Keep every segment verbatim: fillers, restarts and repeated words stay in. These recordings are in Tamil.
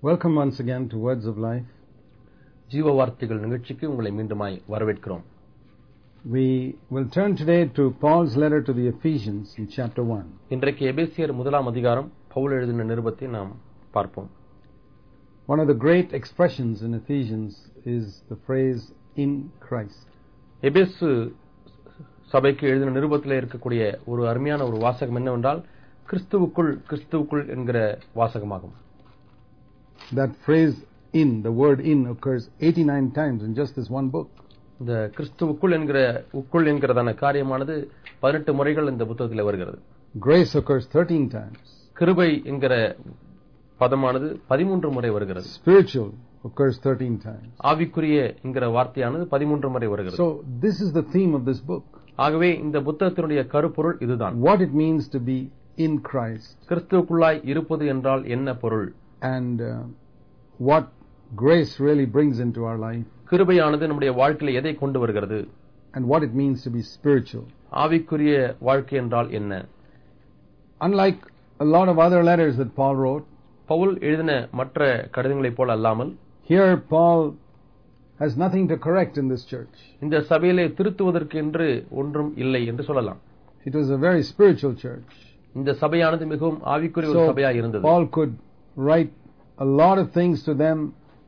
Welcome once again to Words of Life. ஜீவ வார்த்தைகள் நிகழ்ச்சிக்கு உங்களை மீண்டுமாய் வரவேற்கிறோம். We will turn today to Paul's letter to the Ephesians in chapter one. இன்றைக்கு எபேசியர் முதலாம் அதிகாரம் பவுல் எழுதின நிருபத்தை நாம் பார்ப்போம். One of the great expressions in Ephesians is the phrase in Christ. எபேசு சபைக்கு எழுதின நிருபத்தில் இருக்கக்கூடிய ஒரு அருமையான ஒரு வாசகம் என்னவென்றால் கிறிஸ்துவுக்குள் கிறிஸ்துவுக்குள் என்கிற வாசகமாகும். That phrase in, the word in, occurs eighty-nine times in just this one book. இந்த கிறிஸ்துவுக்குள் என்கிற உக்குள் என்கிறதான காரியமானது பதினெட்டு முறைகள் இந்த புத்தகத்தில் வருகிறது. Grace occurs thirteen times. கிருபை என்கிற பதமானது பதிமூன்று முறை வருகிறது. Spiritual occurs thirteen times. ஆவிக்குரிய என்கிற வார்த்தையானது பதிமூன்று முறை வருகிறது. So this is the theme of this book. ஆகவே இந்த புத்தகத்தினுடைய கருப்பொருள் இதுதான். What it means to be in Christ. கிறிஸ்துவுக்குள்ளாய் இருப்பது என்றால் என்ன பொருள்? And uh, what grace really brings into our life. கிருபையானது நம்முடைய வாழ்க்கையில எதை கொண்டு வருகிறது? And what it means to be spiritual. ஆவிக்குரிய வாழ்க்கை என்றால் என்ன? Unlike a lot of other letters that Paul wrote, Pavul எழுதின மற்ற கடிதங்களைப் போல அல்லாமல் here Paul has nothing to correct in this church. இந்த சபையிலே திருத்துவதற்கு என்று ஒன்றும் இல்லை என்று சொல்லலாம். It was a very spiritual church. இந்த சபையானது மிகவும் ஆவிக்குரிய ஒரு சபையாக இருந்தது. Paul could write a lot of things to them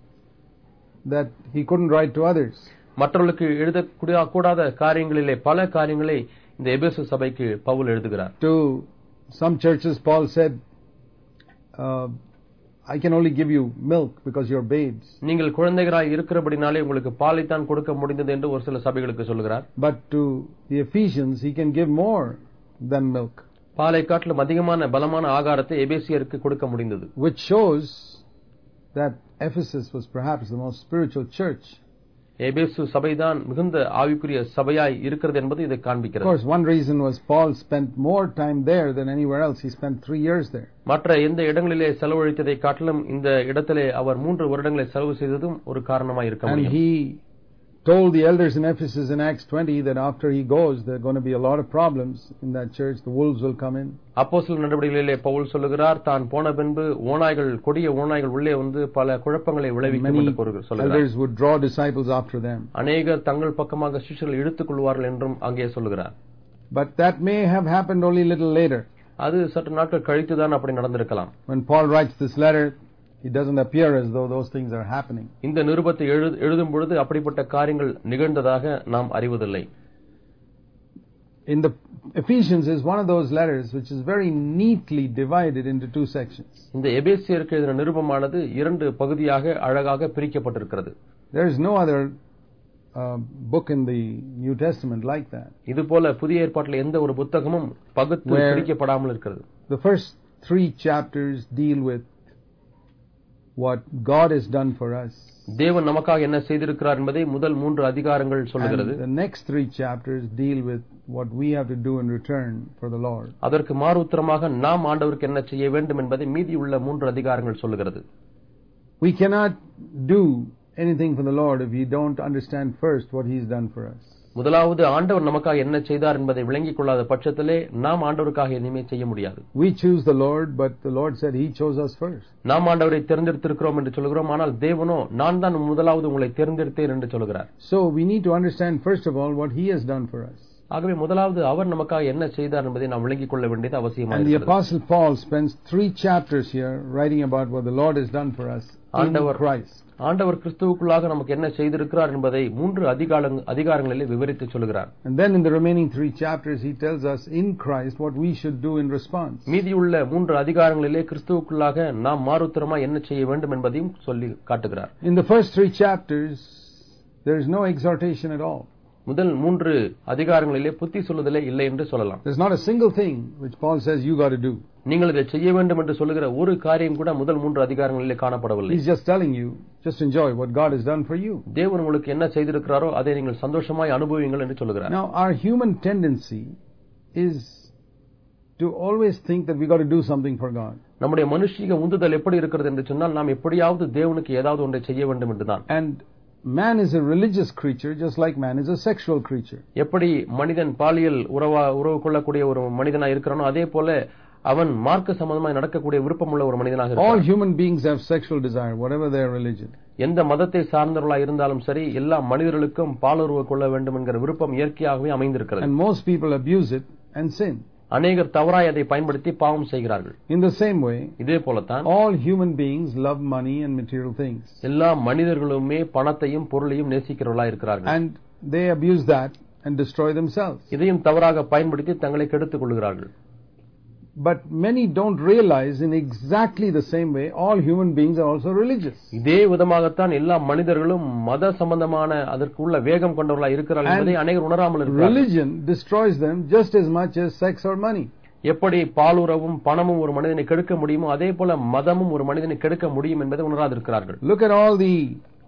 that he couldn't write to others. மற்றவர்களுக்கு எழுத கூடாத காரியங்களிலே பல காரியங்களை இந்த எபேசு சபைக்கு பவுல் எழுதுகிறார். To some churches Paul said, uh, I can only give you milk because you're babes. நீங்கள் குழந்தைகளாய் இருக்கிறபடினாலே உங்களுக்கு பாலை தான் கொடுக்க முடிந்தது என்று ஒரு சில சபைகளுக்கு சொல்கிறார். But to the Ephesians he can give more than milk. பாலை காட்டிலும் அதிகமான பலமான ஆகாரத்தை எபேசியருக்கு கொடுக்க முடிந்தது. Which shows that Ephesus was perhaps the most spiritual church. எபேசு சபைதான் மிகுந்த ஆவிக்குரிய சபையாய் இருக்கிறது என்பது இதை காண்பிக்கிறது. Of course, one reason was Paul spent more time there than anywhere else. He spent three years there. மற்ற எந்த இடங்களிலே செலவழித்ததை காட்டிலும் இந்த இடத்திலே அவர் மூன்று வருடங்களை செலவு செய்ததும் ஒரு காரணமாய் இருக்க முடியும். And he told the elders in Ephesus in Acts twenty that after he goes there are going to be a lot of problems in that church. The wolves will come in. அப்போஸ்தலர் நடவடிக்கைகளிலே பவுல் சொல்லுகிறார் தான் போன பின்பு ஓநாய்கள் கொடிய ஓநாய்கள் உள்ளே வந்து பல குழப்பங்களை விளைவிக்கும் என்று சொல்லுகிறார். Elders would draw disciples after them. அநேகர் தங்கள் பக்கமாக சிஷ்யர்கள் இழுத்துக் கொள்வார்கள் என்றும் அங்கே சொல்லுகிறார். But that may have happened only a little later. அது சற்று நாட்கள் கழித்து தான் அப்படி நடந்திருக்கலாம். When Paul writes this letter, it doesn't appear as though those things are happening. இந்த நிருபத்தை எழுதும் பொழுது அப்படிப்பட்ட காரியங்கள் நிகழ்ந்ததாக நாம் அறிவதில்லை. In the Ephesians is one of those letters which is very neatly divided into two sections. இந்த எபேசியருக்கு எழுதின நிருபமானது இரண்டு பகுதியாக அழகாக பிரிக்கப்பட்டிருக்கிறது. There is no other uh, book in the New Testament like that. இதுபோல புதிய ஏற்பாட்டில் எந்த ஒரு புத்தகமும் பகுத்து பிரிக்கப்படாமல் இருக்கிறது. The first three chapters deal with what God has done for us. தேவன் நமக்காக என்ன செய்திருக்கிறார் என்பதை முதல் மூன்று அதிகாரங்கள் சொல்கிறது. The next three chapters deal with what we have to do in return for the Lord. அதற்கு மாறுத்தரமாக நாம் ஆண்டவருக்கு என்ன செய்ய வேண்டும் என்பதை மீதி உள்ள மூன்று அதிகாரங்கள் சொல்கிறது. We cannot do anything for the Lord if we don't understand first what He's done for us. முதலாவது ஆண்டவர் நமக்காக என்ன செய்தார் என்பதை விளங்கிக் கொள்ளாத பட்சத்திலே நாம் ஆண்டவருக்காக எதுவுமே செய்ய முடியாது. We choose the Lord, but the Lord said He chose us first. நாம் ஆண்டவரை தேர்ந்தெடுத்திருக்கிறோம் என்று சொல்கிறோம், ஆனால் தேவனோ நான் தான் முதலாவது உங்களை தேர்ந்தெடுத்தேன் என்று சொல்கிறார். So we need to understand first of all what He has done for us. ஆகவே முதலாவது அவர் நமக்காக என்ன செய்தார் என்பதை நாம் விளங்கிக் கொள்ள வேண்டியது அவசியமாக இருக்கிறது. And the Apostle Paul spends three chapters here writing about what the Lord has done for us in Christ. ஆண்டவர் கிறிஸ்துவுக்குள்ளாக நமக்கு என்ன செய்திருக்கிறார் என்பதை மூன்று அதிகாரங்களிலே விவரித்து சொல்கிறார். And then in the remaining three chapters he tells us in Christ what we should do in response. மீதியுள்ள மூன்று அதிகாரங்களிலே கிறிஸ்துவுக்குள்ளாக நாம் மாறுத்தரமா என்ன செய்ய வேண்டும் என்பதையும் சொல்லி காட்டுகிறார். In the first three chapters there is no exhortation at all. முதல் மூன்று அதிகாரங்களிலே புத்தி சொல்லுதலே இல்லை என்று சொல்லலாம். There's not a single thing which Paul says you got to do. நீங்கள் இதை செய்ய வேண்டும் என்று சொல்லுகிற ஒரு காரியம் கூட முதல் மூன்று அதிகாரங்களிலே காணப்படவில்லை. He's just telling you just enjoy what God has done for you. தேவன் உங்களுக்கு என்ன செய்திருக்கிறாரோ அதை நீங்கள் சந்தோஷமாய் அனுபவியுங்கள் என்று சொல்கிறார். Now our human tendency is to always think that we got to do something for God. நம்முடைய மனுஷிக உந்துதல் எப்படி இருக்கிறது என்று சொன்னால் நாம் எப்படியாவது தேவனுக்கு ஏதாவது ஒன்றை செய்ய வேண்டும் என்றுதான். And man is a religious creature just like man is a sexual creature. எப்படி மனிதன் பாலியல் உறவா உறவு கொள்ளக்கூடிய ஒரு மனிதனாய் இருக்கிறானோ அதே போல அவன் மார்க்க சம்பந்தமாய் நடக்கக்கூடிய விருப்பமுள்ள ஒரு மனிதனாக இருக்கிறான். All human beings have sexual desire, whatever their religion. எந்த மதத்தை சார்ந்தவர்களாக இருந்தாலும் சரி, எல்லா மனிதர்களுக்கும் பாலுறவு கொள்ள வேண்டும் என்கிற விருப்பம் இயற்கையாகவே அமைந்திருக்கிறது. And most people abuse it and sin. அநேகர் தவறாய் அதை பயன்படுத்தி பாவம் செய்கிறார்கள். In the same way, இதே போலத்தான் all human beings love money and material things. எல்லா மனிதர்களுமே பணத்தையும் பொருளையும் நேசிக்கிறவர்களாக இருக்கிறார்கள். And they abuse that and destroy themselves. இதையும் தவறாக பயன்படுத்தி தங்களை கெடுத்துக் கொள்கிறார்கள். But many don't realize in exactly the same way all human beings are also religious. இதே விதமாகத்தான் எல்லா மனிதர்களும் மத சம்பந்தமான அதற்கு உள்ள வேகம் கொண்டவர்களாக இருக்கிறார்கள் என்பதை அநேகர் உணராமல் இருக்கிறார்கள். Religion destroys them just as much as sex or money. எப்படி பாலுறவும் பணமும் ஒரு மனிதனை கெடுக்க முடியுமோ அதே போல மதமும் ஒரு மனிதனை கெடுக்க முடியும் என்பதை உணராதிருக்கிறார்கள். Look at all the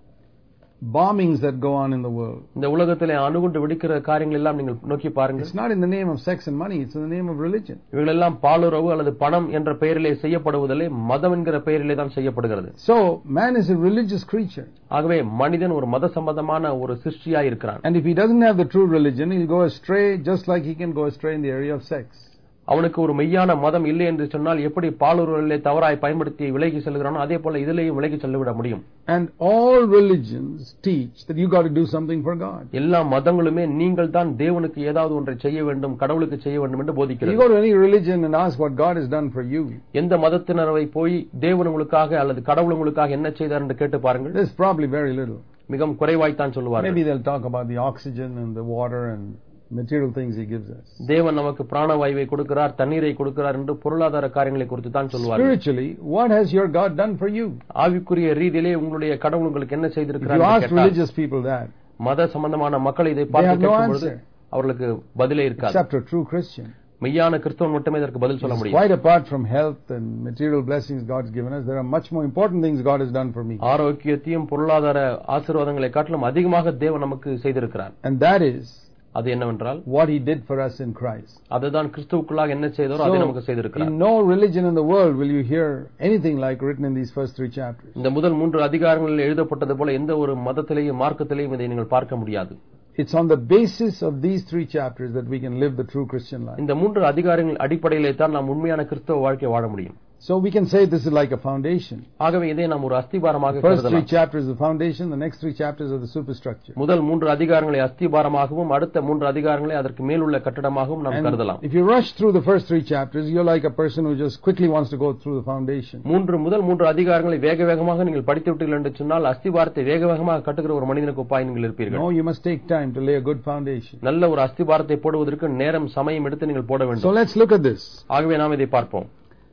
bombings that go on in the world. இந்த உலகத்திலே அணுகுண்டு வெடிக்கிற காரியங்கள் எல்லாம் நீங்கள் நோக்கி பாருங்கள். It's not in the name of sex and money, it's in the name of religion. இவைகள் எல்லாம் பாலுறவு அல்லது பணம் என்ற பெயரிலே செய்யப்படுவதில்லை, மதம் என்கிற பெயரிலே தான் செய்யப்படுகிறது. So man is a religious creature. ஆகவே மனிதன் ஒரு மத சம்பந்தமான ஒரு சிருஷ்டியாய் இருக்கிறான். And if he doesn't have the true religion, he'll go astray just like he can go astray in the area of sex. அவனுக்கு ஒரு மெய்யான மதம் இல்லை என்று சொன்னால் எப்படி பாலுறவிலே தவறாய் பயன்படுத்தி விலகி செல்கிறானோ அதே போல இதிலேயும் விலகி செல்லவிட முடியும். And all religions teach that you got to do something for God. எல்லா மதங்களுமே நீங்கள் தான் தேவனுக்கு ஏதாவது ஒன்றை செய்ய வேண்டும், கடவுளுக்கு செய்ய வேண்டும் என்று போதிக்கிறது. You go to any religion and ask what God has done for you. எந்த மதத்தினரை போய் தேவன் உங்களுக்காக அல்லது கடவுள் உங்களுக்காக என்ன செய்தார் என்று கேட்டு பாருங்கள். There's probably very little. மிகவும் குறைவாய் தான் சொல்லுவார்கள். Maybe they'll talk about the oxygen and the water and material things he gives us. தேவன் நமக்கு பிராணவாயுவை கொடுக்கிறார், தண்ணீரை கொடுக்கிறார் என்று பொருளாதார காரியங்களை குறித்து தான் சொல்வார்கள். Spiritually, what has your God done for you? ஆவிக்குரிய ரீதியிலே உங்களுடைய கடவுள் உங்களுக்கு என்ன செய்திருக்கிறார் You என்று ask கேட்டால் religious people that. மத சம்பந்தமான மக்கள் இதை பார்த்து கேட்கும்போது அவர்களுக்கு பதிலே இருக்காது. Except a true Christian. மெய்யான கிறிஸ்தவன் மட்டுமே இதற்கு பதில் சொல்ல முடியும். Quite apart from health and material blessings God's given us, there are much more important things God has done for me. ஆரோக்கியத்தையும் பொருளாதார ஆசீர்வாதங்களை காட்டிலும் அதிகமாக தேவன் நமக்கு செய்திருக்கிறார். And that is அது என்னவென்றால் what he did for us in Christ. அதுதான் கிறிஸ்துவுக்குள்ளாக என்ன செய்தாரோ அதை நமக்கு செய்திருக்கிறார். In no religion in the world will you hear anything like written in these first three chapters. இந்த முதல் மூன்று அதிகாரங்களில் எழுதப்பட்டது போல எந்த ஒரு மதத்திலேயும் மார்க்கத்திலேயும் இதை நீங்கள் பார்க்க முடியாது. It's on the basis of these three chapters that we can live the true Christian life. இந்த மூன்று அதிகாரங்கள் அடிப்படையிலே தான் நாம் உண்மையான கிறிஸ்தவ வாழ்க்கை வாழ முடியும். So we can say this is like a foundation. ஆகவே இதை நாம் ஒரு அஸ்திபாரமாக கருதலாம். First கருதலாம். three chapters the foundation, the next three chapters are the superstructure. முதல் மூன்று அதிகாரங்களை அஸ்திபாரமாகவும் அடுத்த மூன்று அதிகாரங்களை அதற்கு மேலுள்ள கட்டடமாகவும் நாம் கருதலாம். If you rush through the first three chapters, you're like a person who just quickly wants to go through the foundation. மூன்று முதல் மூன்று அதிகாரங்களை வேக வேகமாக நீங்கள் படித்து விட்டீர்கள் என்று சொன்னால் அஸ்திபாரத்தை வேக வேகமாக கட்டுகிற ஒரு மனிதனுக்கு ஒப்பாய் நீங்கள் இருப்பீர்கள். No, you must take time to lay a good foundation. நல்ல ஒரு அஸ்திபாரத்தை போடுவதற்கு நேரம் சமயம் எடுத்து நீங்கள் போட வேண்டும். So let's look at this. ஆகவே நாம் இதை பார்ப்போம்.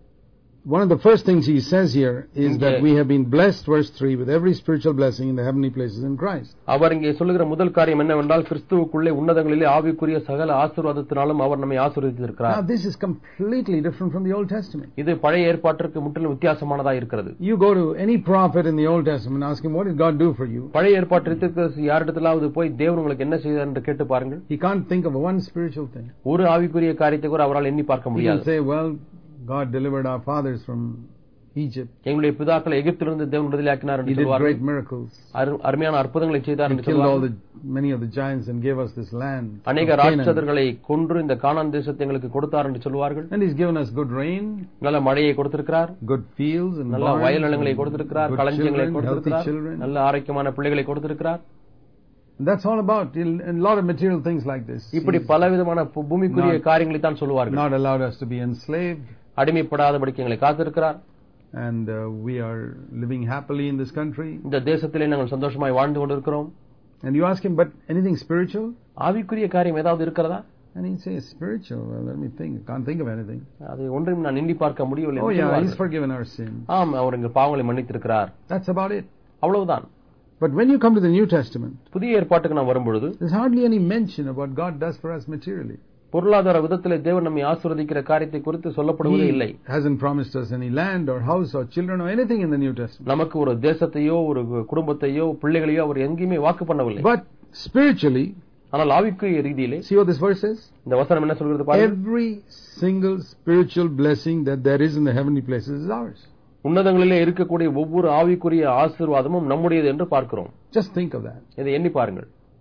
One of the first things he says here is that we have been blessed, verse three, with every spiritual blessing in the heavenly places in Christ. அவர் இங்கே சொல்லுகிற முதல் காரியம் என்னவென்றால் கிறிஸ்துவுக்குள்ளே உன்னதங்களிலே ஆவிக்குரிய சகல ஆசீர்வாதத்தினாலும் அவர் நம்மை ஆசீர்வதித்திருக்கிறார். Now this is completely different from the Old Testament. இது பழைய ஏற்பாட்டிற்கு முற்றிலும் வித்தியாசமானதா இருக்கிறது. You go to any prophet in the Old Testament and ask him, what did God do for you? பழைய ஏற்பாட்டிற்கு யாரிடத்திலாவது போய் தேவன் உங்களுக்கு என்ன செய்தார் என்று கேட்டு பாருங்கள். He can't think of one spiritual thing. ஒரு ஆவிக்குரிய காரியத்தை கூட அவரால் எண்ணி பார்க்க முடியாது. He can say, well, God delivered our fathers from Egypt. எங்களுடைய பிதாக்களை எகிப்திலிருந்து தேவன் விடுதலையாக்கினார் என்று சொல்வார்கள். He did great miracles. அருமையான அற்புதங்களை செய்தார் என்று சொல்வார்கள். சொல்வார்கள். He killed all the many of the giants and gave us this land. அநேக ராட்சதர்களை கொன்று இந்த கானான் தேசத்தை எங்களுக்கு கொடுத்தார் என்று சொல்வார்கள். And he's given us good rain. நல்ல மழையை கொடுத்திருக்கிறார். Good fields and நல்ல வயல் நிலங்களை கொடுத்திருக்கிறார். களஞ்சியங்களை கொடுத்திருக்கிறார். நல்ல ஆரோக்கியமான பிள்ளைகளை கொடுத்திருக்கிறார். That's all about a lot of material things like this. இப்படி பலவிதமான பூமிக்குரிய காரியங்களை தான் சொல்வார்கள். Not allowed us to be enslaved. அடிமைப்படாதபடிக்கு எங்களை காத்திருக்கிறார். And uh, we are living happily in this country. இந்த தேசத்திலே நாங்கள் சந்தோஷமாய் வாழ்ந்து கொண்டிருக்கிறோம். And you ask him, but anything spiritual? ஆவிக்குரிய காரியம் ஏதாவது இருக்கிறதா? And he says spiritual. Well, let me think. I can't think of anything. அது ஒன்றையும் நான் எண்ணி பார்க்க முடியவில்லை. Oh yeah, he's forgiven our sin. ஆம், அவர் எங்கள் பாவங்களை மன்னித்திருக்கிறார். That's about it. அவ்வளவுதான். But when you come to the New Testament, புதிய ஏற்பாட்டுக்கு நாம் வரும்பொழுது there's hardly any mention of what God does for us materially. பொருளாதார விதத்திலே தேவன் நம்மை ஆசீர்வதிக்கிற காரியத்தை குறித்து சொல்லப்படுவதே இல்லை. He hasn't promised us any land or house or children or anything in the New Testament. நமக்கு ஒரு தேசத்தையோ ஒரு குடும்பத்தையோ பிள்ளைகளையோ அவர் எங்கேயுமே வாக்கு பண்ணவில்லை. But spiritually, ஆனால் ஆவிக்குரிய ரீதியிலே see what this verse says? இந்த வசனம் என்ன சொல்கிறது பாருங்க. Every single spiritual blessing that there is in the heavenly places is ours. உன்னதங்களிலே இருக்கக்கூடிய ஒவ்வொரு ஆவிக்குரிய ஆசீர்வாதமும் நம்முடையது என்று பார்க்கிறோம். Just think of that. இதை எண்ணி பாருங்கள்.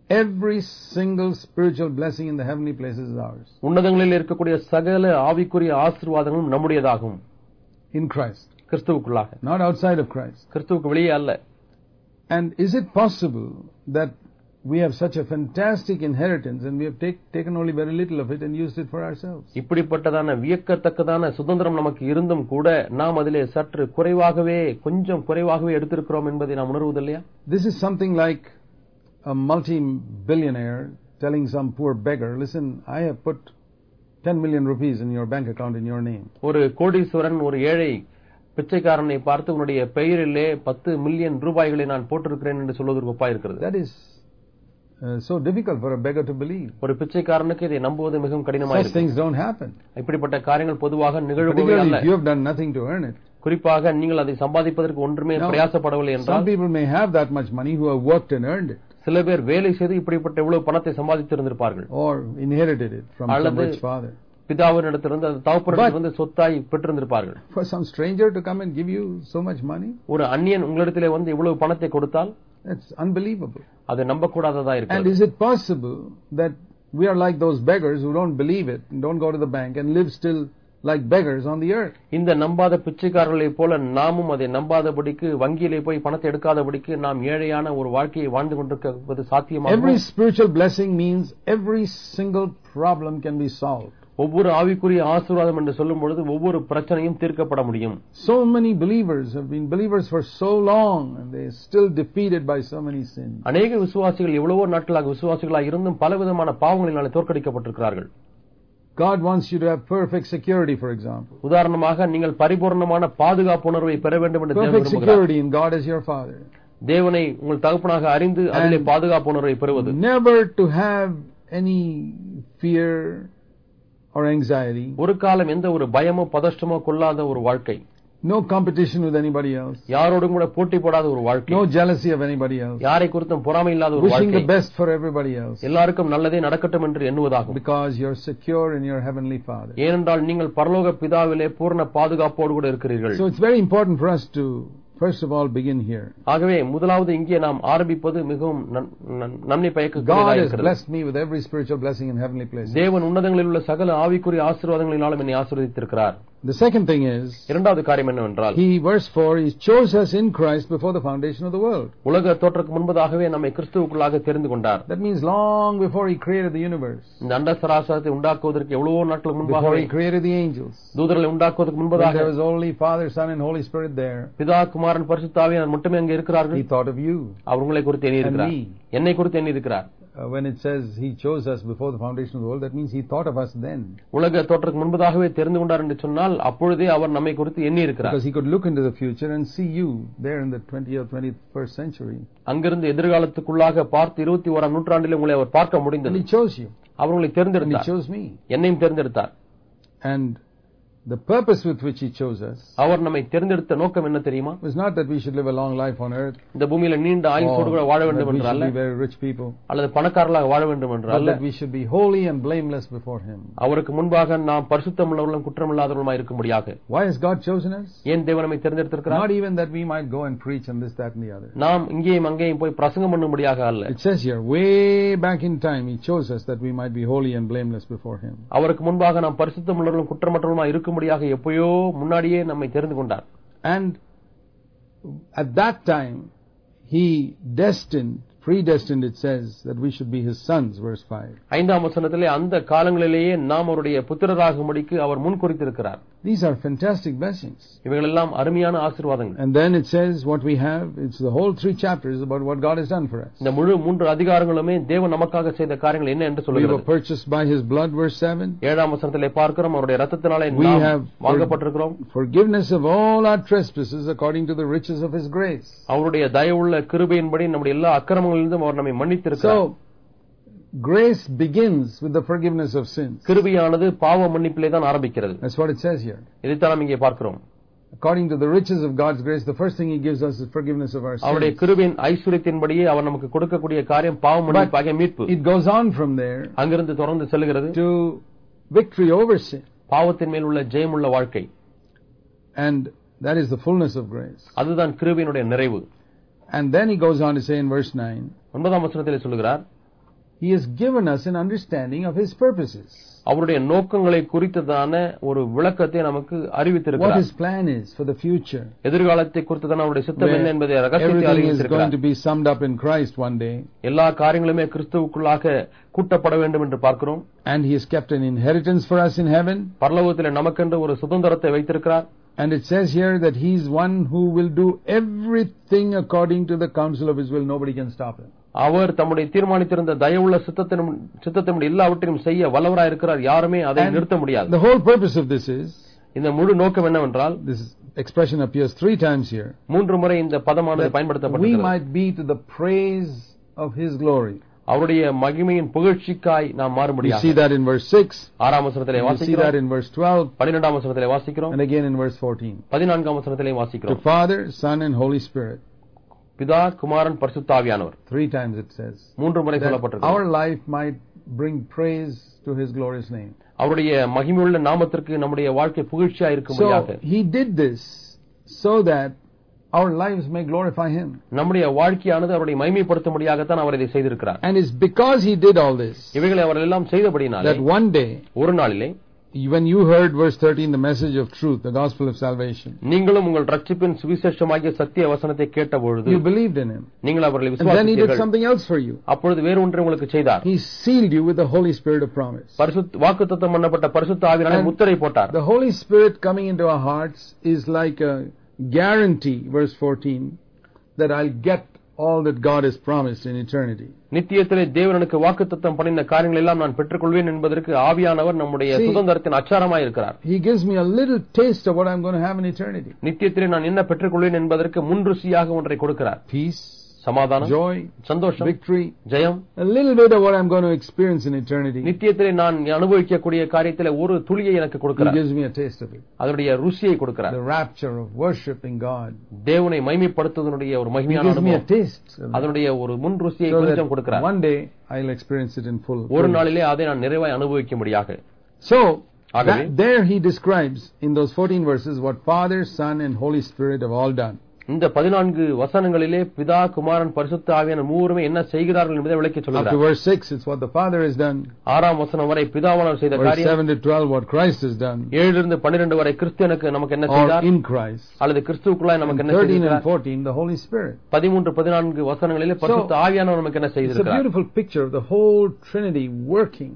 every single spiritual blessing in the heavenly places is ours. உன்னதங்களில் இருக்கக்கூடிய சகல ஆவிக்குரிய ஆசீர்வாதங்களும் நம்முடையதாகும். In Christ. கிறிஸ்துவுக்குள்ளாக. Not outside of Christ. கிறிஸ்துவுக்கு வெளியே அல்ல. And is it possible that we have such a fantastic inheritance and we have take, taken only very little of it and used it for ourselves? இப்படிப்பட்டதான வியக்கத்தக்கதான சுதந்திரம் நமக்கு இருந்தும் கூட நாம் அதிலே சற்று குறைவாகவே கொஞ்சம் குறைவாகவே எடுத்திருக்கிறோம் என்பதை நாம் உணர்வதில்லையா? This is something like a multi-billionaire telling some poor beggar, listen, I have put ten million rupees in your bank account in your name. ஒரு கோடீஸ்வரன் ஒரு ஏழை பிச்சைக்காரனை பார்த்து உன்னுடைய பெயரிலே பத்து மில்லியன் ரூபாய்களை நான் போட்டிருக்கிறேன் என்று சொல்வதற்கு ஒப்பா இருக்கிறது. That is uh, so difficult for a beggar to believe. ஒரு பிச்சைக்காரனுக்கு இதை நம்புவது மிகவும் கடினமாக Such things don't happen. இப்படிப்பட்ட காரியங்கள் பொதுவாக நிகழ்வுகளே அல்ல. You have done nothing to earn it. குறிப்பாக நீங்கள் அதை சம்பாதிப்பதற்கு ஒன்றுமே பிரயாசப்படவில்லை என்றால், some people may have that much money who have worked and earned it. சில பேர் வேலை செய்து இப்படிப்பட்ட இவ்வளவு பணத்தை சம்பாதித்திருந்திருப்பார்கள். Or inherited it from some rich father. பிதாவினிடத்திலிருந்து அந்த தகப்பனிடமிருந்து சொத்தாய் பெற்றிருந்திருப்பார்கள். For some stranger to come and give you so much money, ஒரு அந்நியன் உங்களிடத்திலே வந்து இவ்வளவு பணத்தை கொடுத்தால், that's unbelievable. அது நம்பக்கூடாததா இருக்கு. And is it possible that we are like those beggars who don't believe it and don't go to the bank and live still like beggars on the earth? இந்த நம்பாத பிச்சைக்காரர்களைப் போல நாமும் அதை நம்பாதபடிக்கு வங்கியிலே போய் பணத்தை எடுக்காதபடிக்கு நாம் ஏழையான ஒரு வாழ்க்கையை வாழ்ந்து கொண்டிருப்பது சாத்தியமா? Every spiritual blessing means every single problem can be solved. ஒவ்வொரு ஆவிக்குரிய ஆசீர்வாதம் என்று சொல்லும் பொழுது ஒவ்வொரு பிரச்சனையும் தீர்க்கப்பட முடியும். So many believers have been believers for so long and they are still defeated by so many sins. அநேக விசுவாசிகள் எவ்வளவோ நாட்களாக விசுவாசிகளாக இருந்தும் பலவிதமான பாவங்களினாலே தோற்கடிக்கப்பட்டிருக்கிறார்கள். God wants you to have perfect security, for example. உதாரணமாக நீங்கள் பரிபூர்ணமான பாதுகாப்பு உணர்வை பெற வேண்டும் என்று தேவன் Perfect விரும்புகிறார். security in God as your Father. தேவனை உங்கள் தகப்பனாக அறிந்து அதிலே பாதுகாப்பு உணர்வை பெறுவது. Never to have any fear or anxiety. ஒரு காலம் எந்த ஒரு பயமோ பதஷ்டமோ கொள்ளாத ஒரு வாழ்க்கை. No competition with anybody else. யாரோடும் கூட போட்டி போடாத ஒரு வாழ்க்கை. No jealousy of anybody else. யாரை குறித்தும் பொறாமை இல்லாத ஒரு வாழ்க்கை. Wishing the best for everybody else. எல்லாருக்கும் நல்லதே நடக்கட்டும் என்று எண்ணுவதாகும். Because you're secure in your heavenly Father. ஏனென்றால் நீங்கள் பரலோக பிதாவிலே பூரண பாதுகாப்போடு கூட இருக்கிறீர்கள். So it's very important for us to first of all begin here. ஆகவே முதலாவது இங்கே நாம் ஆரம்பிப்பது மிகவும் நன்மை பயக்கக்கூடியதாக God has இருக்கிறது. blessed me with every spiritual blessing in heavenly places. தேவன் உன்னதங்களில் உள்ள சகல ஆவிக்குரிய ஆசீர்வாதங்களினாலும் என்னை ஆசீர்வதித்திருக்கிறார். The second thing is, இரண்டாவது காரியம் என்னவென்றால், he verse four, he chose us in Christ before the foundation of the world. உலக தோற்றத்துக்கு முன்பதாகவே நம்மை கிறிஸ்துவுக்குள்ளாக தெரிந்து கொண்டார். That means long before he created the universe. இந்த அண்ட சராசரத்தை உண்டாக்குவதற்கு எவ்வளவோ நாட்களுக்கு முன்பாக, before he created the angels, தூதர்களை உண்டாக்குவதற்கு முன்பதாக, there was only Father, Son and Holy Spirit there. பிதா குமாரன் பரிசுத்த ஆவியானவர் மட்டுமே அங்கே இருக்கிறார்கள். He thought of you. அவர் உங்களை குறித்து எண்ணி இருக்கிறார், என்னை குறித்து எண்ணி இருக்கிறார். Uh, when it says he chose us before the foundation of the world, that means he thought of us then. உலக தோற்றத்துக்கு முன்பதாகவே தெரிந்து கொண்டார் என்று சொன்னால் அப்பொழுதே அவர் நம்மை குறித்து எண்ணி இருக்கிறார். Because he could look into the future and see you there in the twentieth or twenty-first century. அங்கிருந்து எதிர்காலத்துக்குள்ளாக பார்த்து இருபத்தி ஓராம் நூற்றாண்டில் உங்களை அவர் பார்க்க முடிந்தது. And he chose you. அவர் உங்களை தேர்ந்தெடுத்தார். And he chose me. என்னையும் தேர்ந்தெடுத்தார். And the purpose with which he chose us, அவர் நம்மை தேர்ந்தெடுத்த நோக்கம் என்ன தெரியுமா? was not that we should live a long life on earth, இந்த பூமியில நீண்ட ஆயுளோடு கூட வாழ வேண்டும் என்று அல்ல, be very rich people, அல்லது பணக்காரர்களாக வாழ வேண்டும் என்று அல்ல, that we should be holy and blameless before him. அவருக்கு முன்பாக நாம் பரிசுத்தமுள்ளவர்களும் குற்றமில்லாதவர்களுமாய் இருக்கும்படியாக. Why has God chosen us? ஏன் தேவன் நம்மை தேர்ந்தெடுத்திருக்கிறார்? Not even that we might go and preach and this, that and the other. நாம் இங்கேயும் அங்கேயும் போய் பிரசங்கம் பண்ணும்படியாக அல்ல. It says here, way back in time he chose us that we might be holy and blameless before him. அவருக்கு முன்பாக நாம் பரிசுத்தமுள்ளவர்களும் குற்றமற்றவர்களுமாய் இருக்கும்படியாக எப்பயோ முன்னாடியே நம்மை தெரிந்து கொண்டார். And at that time he destined, predestined, it says that we should be his sons, verse five. ஐந்தாம் வசனத்திலே அந்த காலங்களிலேயே நாம் அவருடைய புத்திரராகும்படிக்கு அவர் முன் குறித்திருக்கிறார். These are fantastic blessings. இவைகள் எல்லாம் அருமையான ஆசீர்வாதங்கள். And then it says what we have, it's the whole three chapters about what God has done for us. இந்த முழு மூன்று அதிகாரங்களுமே தேவன் நமக்காக செய்த காரியங்கள் என்ன என்று சொல்கிறது. We were purchased by his blood, verse seven. ஏழாம் வசனத்திலே பார்க்கிறோம் அவருடைய இரத்தத்தினாலே நாம் வாங்கப்பட்டிருக்கிறோம். Forgiveness of all our trespasses according to the riches of his grace. அவருடைய தயவுள்ள கிருபையின்படி நம்முடைய எல்லா அக்கிரமங்களிலிருந்தும் அவர் நம்மை மன்னித்திருக்கிறார். So grace begins with the forgiveness of sins. கிருபையானது பாவ மன்னிப்பிலே தான் ஆரம்பிக்கிறது. That's what it says here. இதைத்தான் நாம் இங்கே பார்க்கிறோம். According to the riches of God's grace, the first thing he gives us is forgiveness of our sins. அவருடைய கிருபையின் ஐஸ்வரியத்தின்படியே அவர் நமக்கு கொடுக்கக்கூடிய காரியம் பாவ மன்னிப்பாகிய மீட்பு. It goes on from there. அங்கிருந்து தொடர்ந்து செல்கிறது to victory over sin. பாவத்தின் மேல் உள்ள ஜெயமுள்ள வாழ்க்கை. And that is the fullness of grace. அதுதான் கிருபையினுடைய நிறைவு. And then he goes on to say in verse nine, ஒன்பதாம் வசனத்திலே சொல்கிறார், He has given us an understanding of His purposes. அவருடைய நோக்கங்களை குறித்ததான ஒரு விளக்கத்தை நமக்கு அறிவித்திருக்கிறார். What His plan is for the future. எதிர்காலத்தை குறித்ததான அவருடைய சித்தம் என்ன என்பதை ரகசியத்தை அறிவித்திருக்கிறார். Everything is going to be summed up in Christ one day. எல்லா காரியங்களுமே கிறிஸ்துவுக்குள்ளாக கூட்டப்பட வேண்டும் என்று பார்க்கிறோம். And He has kept an inheritance for us in heaven. பரலோகத்திலே நமக்கென்று ஒரு சுதந்திரத்தை வைத்திருக்கிறார். And it says here that He is one who will do everything according to the counsel of His will. Nobody can stop Him. அவர் தம்முடைய தீர்மானித்திருந்த தயவுள்ள சித்தத்தின் சித்தத்தின் எல்லாவற்றையும் செய்ய வல்லவராய் இருக்கிறார். யாருமே அதை நிறுத்த முடியாது. The whole purpose of this is, இந்த முழு நோக்கம் என்னவென்றால், this expression appears three times here. மூன்று முறை இந்த பதமானது பயன்படுத்தப்பட்டிருக்கிறது. We might be to the praise of His glory. அவருடைய மகிமையின் புகழ்ச்சிக்காய் நாம் மாறும்படியாக. We see that in verse six. ஆறாம் வசனத்திலே வாசிக்கிறோம். We see that in verse twelve. பன்னிரண்டாம் வசனத்திலே வாசிக்கிறோம். And again in verse fourteen. பதினான்காம் வசனத்திலே வாசிக்கிறோம். To Father, Son and Holy Spirit. பிதா, குமாரன், பரிசுத்த ஆவியானவர். Three times it says. மூன்று முறை சொல்லப்பட்டிருக்கிறது. Our life might bring praise to His glorious name. அவருடைய மகிமையுள்ள நாமத்திற்கு நம்முடைய வாழ்க்கை புகழ்ச்சியா இருக்கும்படியாக. So He did this so that our lives may glorify Him. நம்முடைய வாழ்க்கையானது அவருடைய மகிமைப்படுத்தும்படியாக தான் அவர் இதை செய்திருக்கிறார். And it's because He did all this இவைகளை அவர் எல்லாம் செய்தபடியினாலே that one day, ஒரு நாளிலே, when you heard verse thirteen, the message of truth, the gospel of salvation, நீங்களும் உங்கள் ரட்சிப்பின் சுவிசேஷமாகிய சத்திய வசனத்தை கேட்டபொழுது you believed in Him. நீங்கள் அவரை விசுவாசித்தீர்கள். And then He did விசுவாசித்தீர்கள். something else for you. அப்பொழுது வேறு ஒன்றை உங்களுக்கு செய்தார். He sealed you with the Holy Spirit of promise. பரிசுத்த வாக்குத்தத்தம் பண்ணப்பட்ட பரிசுத்த ஆவியானவர் முத்திரை போட்டார். The Holy Spirit coming into our hearts is like a guarantee, verse fourteen, that I'll get all that God has promised in eternity. நித்தியத்திலே தேவன் எனக்கு வாக்குத்தத்தம் பண்ணின காரியங்கள் எல்லாம் நான் பெற்றுக்கொள்வேன் என்பதற்கு ஆவியானவர் நம்முடைய சுதந்திரத்தின் அச்சாரமாய் இருக்கிறார். He gives me a little taste of what I'm going to have in eternity. நித்தியத்திலே நான் என்ன பெற்றுக்கொள்வேன் என்பதற்கு முன்ருசியாக ஒன்றை கொடுக்கிறார். Peace, சமாதானம், joy, சந்தோஷம், victory, Jayam. A little bit of what I'm going to experience in eternity. நித்தியத்திலே நான் அனுபவிக்கக்கூடிய காரியத்திலே ஒரு துளியை எனக்கு கொடுக்கிறார். He gives me a taste of it. அதனுடைய ருசியை கொடுக்கிறார். The rapture of worshiping God. தேவனை மகிமைப்படுத்துவதனுடைய ஒரு மகிமையான அனுபவம். He gives me a taste. அதனுடைய ஒரு முன் ருசியை கொஞ்சம் கொடுக்கிறார். One day I'll experience it in full. ஒரு நாளிலே அதை நான் நிறைவாய் அனுபவிக்கும்படியாக. So that, there He describes in those fourteen verses what Father, Son and Holy Spirit have all done. இந்த பதினான்கு வசனங்களிலே பிதா, குமாரன், பரிசுத்த ஆவியானவர் மூவருமே என்ன செய்கிறார்கள் என்பதை விளக்கி சொல்கிறார். Up to verse six it's what the Father has done. ஆறாம் வசனம் வரை பிதாவானவர் செய்த காரியம். Verse seven to twelve what Christ has done. ஏழிலிருந்து பன்னிரண்டு வரை கிறிஸ்துவுக்கு நமக்கு என்ன செய்தார்? Or in Christ. அல்லது கிறிஸ்துவுக்குள்ளாய் நமக்கு என்ன செய்தார்? thirteen and fourteen the Holy Spirit. பதிமூன்று பதினான்கு வசனங்களிலே பரிசுத்த ஆவியானவர் நமக்கு என்ன செய்திருக்கிறார்? It's a beautiful picture of the whole Trinity working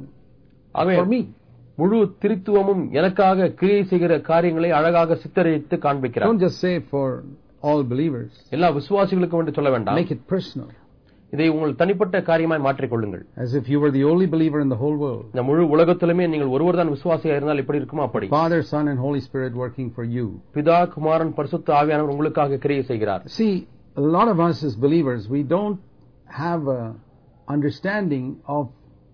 for me. முழு திரித்துவமும் எனக்காக கிரியை செய்கிற காரியங்களை அழகாக சித்தரித்து காண்பிக்கிறார். Don't just say for all believers. எல்லா விசுவாசிகளுக்கும் என்று சொல்ல வேண்டாம். Make it personal. இதை உங்கள் தனிப்பட்ட காரியமாய் மாற்றிக் கொள்ளுங்கள். As if you were the only believer in the whole world. இந்த முழு உலகத்திலுமே நீங்கள் ஒருவர்தான் விசுவாசியாக இருந்தால் எப்படி இருக்குமோ அப்படி. Father, Son and Holy Spirit working for you. பிதா, குமாரன், பரிசுத்த ஆவியானவர் உங்களுக்காக கிரியை செய்கிறார். See, a lot of us as believers, we don't have a understanding of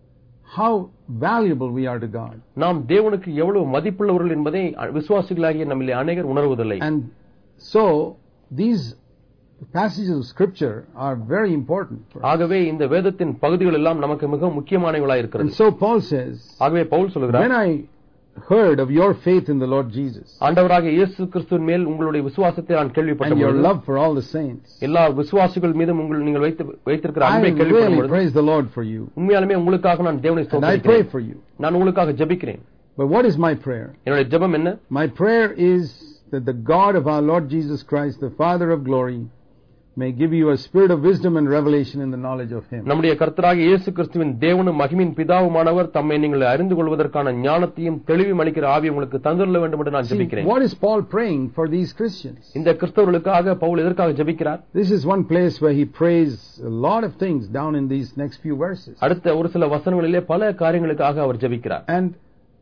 how valuable we are to God. நாம் தேவனுக்கு எவ்வளவு மதிப்புள்ளவர்கள் என்பதை விசுவாசிகளாகிய நம்மிலே அநேகர் உணர்வதில்லை. And so these passages of scripture are very important. ஆகவே இந்த வேதத்தின் பகுதிகள் எல்லாம் நமக்கு மிக முக்கியமானவைகளாய் இருக்கிறது. And so Paul says, ஆகவே பவுல் சொல்கிறார், when I heard of your faith in the Lord Jesus, ஆண்டவராகிய இயேசு கிறிஸ்துவின் மேல் உங்களுடைய விசுவாசத்தை நான் கேள்விப்பட்டபோது, and your love for all the saints, எல்லா விசுவாசிகள் மீதும் உங்கள் நீங்கள் வைத்து வைத்திருக்கிற அன்பை கேள்விப்பட்டபோது, I really praise the Lord for you. உண்மையாலுமே உங்களுக்காக நான் தேவனை ஸ்தோத்திரிக்கிறேன். I pray for you. நான் உங்களுக்காக ஜெபிக்கிறேன். But what is my prayer? என்னுடைய ஜெபம் என்ன? My prayer is that the God of our Lord Jesus Christ, the Father of glory, may give you a spirit of wisdom and revelation in the knowledge of Him. நம்முடைய கர்த்தராகிய இயேசு கிறிஸ்துவின் தேவனும் மகிமையின் பிதாவுமானவர் தம்மை நீங்கள் அறிந்து கொள்வதற்கான ஞானத்தையும் தெளிவும் அளிக்கிற ஆவி உங்களுக்கு தந்தருள வேண்டும் என்று நான் ஜெபிக்கிறேன். What is Paul praying for these Christians? இந்த கிறிஸ்தவர்களுக்காக பவுல் எதற்காக ஜெபிக்கிறார்? This is one place where he prays a lot of things down in these next few verses. அடுத்த ஒரு சில வசனங்களிலே பல காரியங்களுக்காக அவர் ஜெபிக்கிறார். And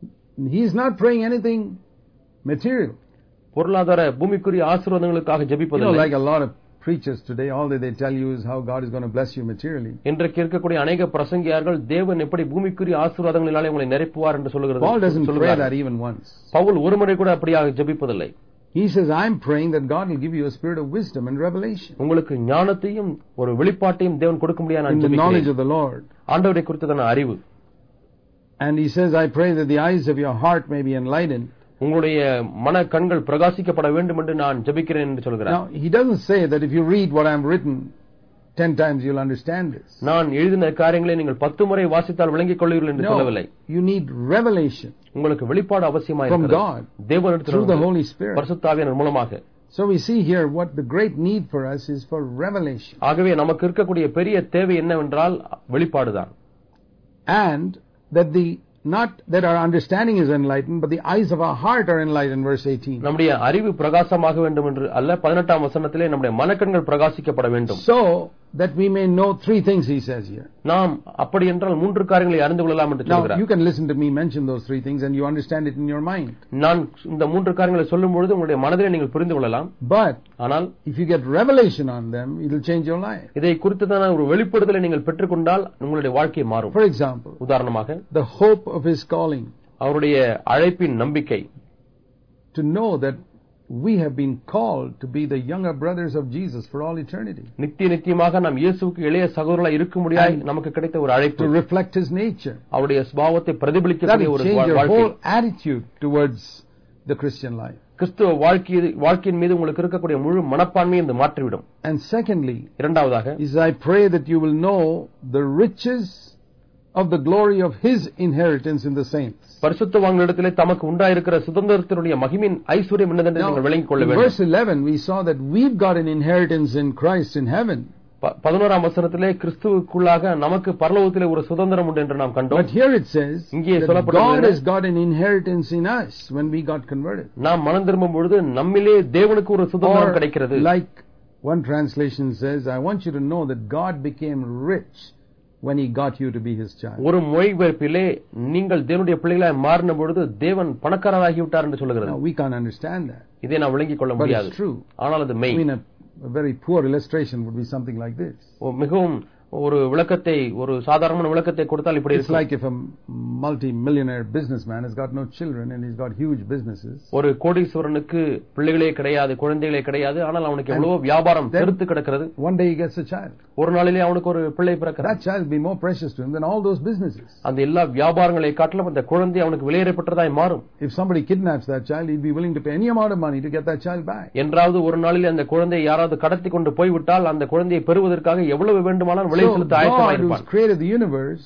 he is not praying anything material. பொருளாதார பூமிக்குரிய ஆசீர்வாதங்களுக்காக ஜெபிப்பதில்லை. Like a lot of preachers today, all that they tell you is how God is going to bless you materially. இன்றைக்கு இருக்கக்கூடிய अनेक பிரசங்கியார்கள் தேவன் எப்படி பூமிக்குரிய ஆசீர்வாதங்களினாலே உங்களை நிரப்புவார் என்று சொல்கிறது. Paul doesn't pray that even once. Pavul ஒரு முறை கூட அப்படியாக ஜெபிப்பதில்லை. He says, I am praying that God will give you a spirit of wisdom and revelation. உங்களுக்கு ஞானத்தையும் ஒரு வெளிப்பாட்டையும் தேவன் கொடுக்கும்படியாக நான் ஜெபிக்கிறேன். In the knowledge of the Lord. ஆண்டவரை குறித்ததான அறிவு. And he says, I pray that the eyes of your heart may be enlightened. உங்களுடைய மன கண்கள் பிரகாசிக்கப்பட வேண்டும் என்று நான் ஜெபிக்கிறேன் என்று சொல்கிறார். Now he doesn't say that if you read what I have written ten times you'll understand this. நான் எழுதின காரியங்களை நீங்கள் பத்து முறை வாசித்தால் விளங்கிக் கொள்வீர்கள் என்று சொல்லவில்லை. You need revelation உங்களுக்கு வெளிப்பாடு அவசியமாக from இருக்கிறது. God தேவனிடத்தில் through the Holy Spirit. பரிசுத்த ஆவியானவர் மூலமாக. So we see here what the great need for us is for revelation. ஆகவே நமக்கு இருக்கக்கூடிய பெரிய தேவை என்னவென்றால் வெளிப்பாடுதான். And that the not that our understanding is enlightened, but the eyes of our heart are enlightened, verse eighteen. நம்முடைய அறிவு பிரகாசமாக வேண்டும் என்று அல்ல, பதினெட்டாம் வசனத்திலே நம்முடைய மனக்கண்கள் பிரகாசிக்கப்பட வேண்டும். So that we may know three things, he says here. நாம் அப்படி என்றால் மூன்று காரியங்களை அறிந்து கொள்ளலாம் என்று சொல்கிறார். Now you can listen to me mention those three things and you understand it in your mind. நான் இந்த மூன்று காரியங்களை சொல்லும் பொழுது உங்களுடைய மனதிலே நீங்கள் புரிந்து கொள்ளலாம். But ஆனால் if you get revelation on them, it will change your life. இதை குறித்ததான ஒரு வெளிப்படுத்தலை நீங்கள் பெற்றுக்கொண்டால் உங்களுடைய வாழ்க்கை மாறும். For example, உதாரணமாக the hope of his calling, அவருடைய அழைப்பின் நம்பிக்கை, to know that we have been called to be the younger brothers of Jesus for all eternity. நித்திய நித்தியமாக நாம் இயேசுவுக்கு இளைய சகோதரர்களாய் இருக்க முடியாய் நமக்கு கிடைத்த ஒரு அழைப்பு. To reflect his nature. அவருடைய சுபாவத்தை பிரதிபலிக்கக்கூடிய ஒரு வாழ்க்கை. That will change your whole வாழ்க்கை. attitude towards the Christian life. கிறிஸ்துவ வாழ்க்கை வாழ்க்கையின் மீது உங்களுக்கு இருக்கக்கூடிய முழு மனப்பான்மையை இது மாற்றிவிடும். And secondly, இரண்டாவதாக, is I pray that you will know the riches of the glory of his inheritance in the saints. பரிசுத்தவான்களிடத்திலே தமக்கு உண்டாயிருக்கிற சுதந்திரத்தினுடைய மகிமையின் ஐஸ்வர்யம் என்னவென்று நீங்கள் விளங்கிக் கொள்ள In வேண்டும். verse eleven we saw that we've got an inheritance in Christ in heaven. பதினோராம் வசனத்திலே கிறிஸ்துவுக்குள்ளாக நமக்கு பரலோகத்திலே ஒரு சுதந்திரம் உண்டு என்று நாம் கண்டோம். But here it says இங்கே that சொல்லப்பட்டது God has got an inheritance in us when we got converted. நாம் மனம் திரும்பும் பொழுது நம்மிலே தேவனுக்கு ஒரு சுதந்திரம் கிடைக்கிறது. Like one translation says, I want you to know that God became rich when he got you to be his child. ஒரு மொழிபெயர்ப்பிலே நீங்கள் தேவனுடைய பிள்ளைகளாய் மாறின பொழுது தேவன் பணக்காரராகி விட்டார் என்று சொல்கிறது. Now we can't understand that. இதை நான் விளங்கிக் கொள்ள But முடியாது. it's true. ஆனால் அது I மெய். mean, a, a very poor illustration would be something like this. மிகவும் ஒரு விளக்கத்தை ஒரு சாதாரணமான விளக்கத்தை கொடுத்தால் இப்படி It's இருக்கும். like if a multi-millionaire businessman has got no children and he's got huge businesses. ஒரு கோடீஸ்வரனுக்கு பிள்ளைகளே கிடையாது, குழந்தைகளே கிடையாது, ஆனால் அவனுக்கு எவ்வளவோ வியாபாரம் பெருத்து கிடக்கிறது. One day he gets a child. ஒரு நாளிலே அவனுக்கு ஒரு பிள்ளை பிறக்கிறது. That child will be more precious to him than all those businesses. அந்த எல்லா வியாபாரங்களை காட்டிலும் அந்த குழந்தை அவனுக்கு விலையேறப்பட்டதாய் மாறும். If somebody kidnaps that child, he'd be willing to pay any amount of money to get that child back. என்றாவது ஒரு நாளிலே அந்த குழந்தையை யாராவது கடத்தி கொண்டு போய்விட்டால் அந்த குழந்தையை பெறுவதற்காக எவ்வளவு வேண்டுமானாலும் விலை செலுத்த ஆயத்தமாக God who's created the universe,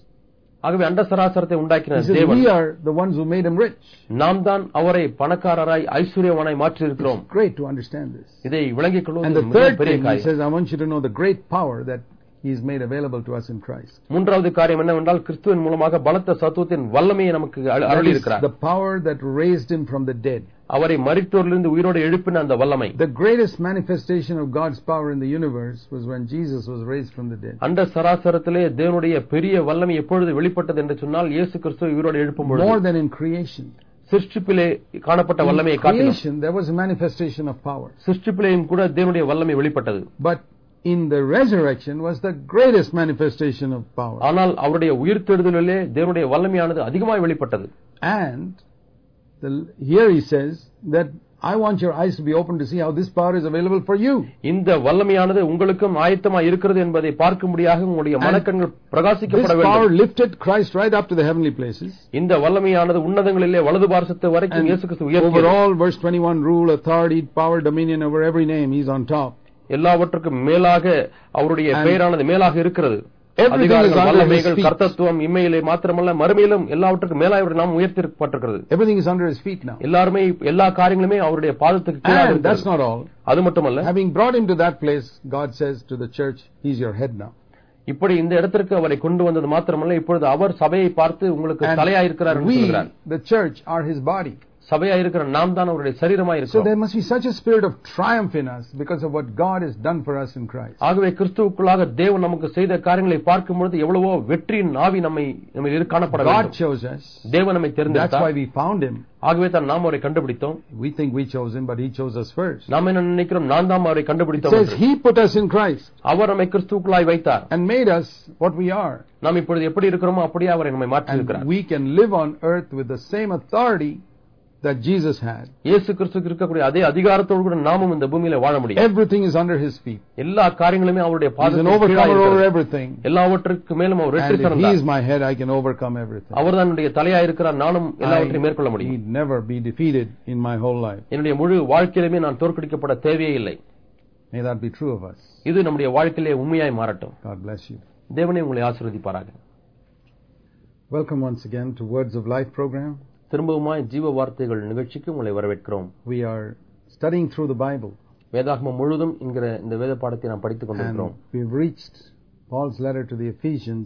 ஆகவே அண்ட சராசரத்தை உண்டாக்கின he says, தேவன், we are the ones who made him rich. நாம் தான் அவரை பணக்காரராய் ஐஸ்வர்யவானாய் மாற்றி இருக்கிறோம். It's great to understand this. இதை விளங்கிக் And கொள்வது the third பெரிய thing, he காரியம். says, I want you to know the great power that he has made available to us in Christ. மூன்றாவது காரியம் என்னவென்றால் கிறிஸ்துவின் மூலமாக பலத்த சத்துவத்தின் வல்லமையை நமக்கு அருளி இருக்கிறார். The power that raised him from the dead. அவரை மரித்தோரிலிருந்து உயிரோடு எழுப்பின அந்த வல்லமை. The greatest manifestation of God's power in the universe was when Jesus was raised from the dead. அண்ட சராசரத்திலே தேவனுடைய பெரிய வல்லமை எப்பொழுது வெளிப்பட்டது என்று சொன்னால் இயேசு கிறிஸ்து உயிரோடு எழுப்பும் பொழுது. More than in creation. சிருஷ்டிப்பிலே காணப்பட்ட வல்லமையை In காட்டிலும் creation there was a manifestation of power. சிருஷ்டிப்பிலேயும் கூட தேவனுடைய வல்லமை வெளிப்பட்டது. But in the resurrection was the greatest manifestation of power. ஆனால் அவருடைய உயிர்த்தெழுதலிலே தேவனுடைய வல்லமையானது அதிகமாக வெளிப்பட்டது. And the, here he says that I want your eyes to be open to see how this power is available for you. இந்த வல்லமையானது உங்களுக்கும் ஆயத்தமாக இருக்கிறது என்பதை பார்க்கும்படியாக உங்களுடைய மனக்கண்கள் பிரகாசிக்கப்பட This power வேண்டும். lifted Christ right up to the heavenly places. இந்த வல்லமையானது உன்னதங்களிலே வலது பார்சத்து வரைக்கும் இயேசு கிறிஸ்து Over உயர்த்தியது. all, verse twenty-one, rule, authority, power, dominion over every name, he's on top. எல்லாவற்றுக்கும் மேலாக அவருடைய பெயரானது மேலாக இருக்கிறது. Everything is அதிகாரங்கள், under his வல்லமைகள், feet. கர்த்தத்துவம் இம்மையிலே மாத்திரமல்ல மறுமையிலும் எல்லாவற்றுக்கும் மேலாக நாம் உயர்த்தப்பட்டிருக்கிறது. Everything is under his feet now. எல்லாருமே எல்லா காரியங்களுமே அவருடைய பாதத்துக்கு கீழாக And that's இருக்கிறது. not all. அது மட்டுமல்ல, Having brought him to that place, God says to the church, he's your head now. இப்படி இந்த இடத்திற்கு அவரை கொண்டு வந்தது மாத்திரமல்ல, இப்பொழுது அவர் சபையை பார்த்து உங்களுக்கு தலையாயிருக்கிறார் என்று we, சொல்கிறார். the church, are his body. சபையாயிருக்கிற நாம் தான் அவருடைய சரீரமாய் So இருக்கிறோம். there must be such a spirit of triumph in us because of what God has done for us in Christ. ஆகவே கிறிஸ்துவுக்குள்ளாக தேவன் நமக்கு செய்த காரியங்களை பார்க்கும் பொழுது எவ்வளவோ வெற்றியின் ஆவி நம்மை நம்ம காணப்பட God வேண்டும். chose us. தேவன் நம்மை That's why தேர்ந்தெடுத்தார். we found him. ஆகவே தான் நாம் அவரை கண்டுபிடித்தோம். We think we chose him, but he chose us first. நாம் என்ன நினைக்கிறோம், நான் தான் அவரை It கண்டுபிடித்தோம் says என்று. he put us in Christ அவர் நம்மை கிறிஸ்துவுக்குள்ளாய் வைத்தார். and made us what we are. நாம் இப்பொழுது எப்படி இருக்கிறோமோ அப்படியே அவரை நம்மை மாற்றி And இருக்கிறார். we can live on earth with the same authority that Jesus had. இயேசு கிறிஸ்துவுக்கு இருக்கக்கூடிய அதே அதிகாரத்தோடு கூட நாமும் இந்த பூமியில வாழ முடியும். Everything is under his feet. எல்லா காரியங்களுமே அவருடைய He's an பாதத்துக்கு கீழாக overcomer over இருக்கிறது. everything. எல்லாவற்றுக்கு மேலும் அவர் வெற்றி And if he தந்தார். is my head, I can overcome everything. அவர் தான் என்னுடைய தலையாய் இருக்கிறார், நானும் எல்லாவற்றையும் மேற்கொள்ள I முடியும். need never be defeated in my whole life. என்னுடைய முழு வாழ்க்கையிலுமே நான் தோற்கடிக்கப்பட தேவையே இல்லை. May that be true of us. இது நம்முடைய வாழ்க்கையிலே உண்மையாய் மாறட்டும். God bless you. தேவனே உங்களை ஆசீர்வதிப்பாராக. Welcome once again to Words of Life program. திரும்பவுமாய் ஜீவ வார்த்தைகள் நிகழ்ச்சிக்கு உங்களை வரவேற்கிறோம். We are studying through the Bible. வேதாகமம் முழுதும் என்கிற இந்த வேத பாடத்தை நாம் படித்துக் கொண்டிருக்கிறோம். And we've reached Paul's letter to the Ephesians.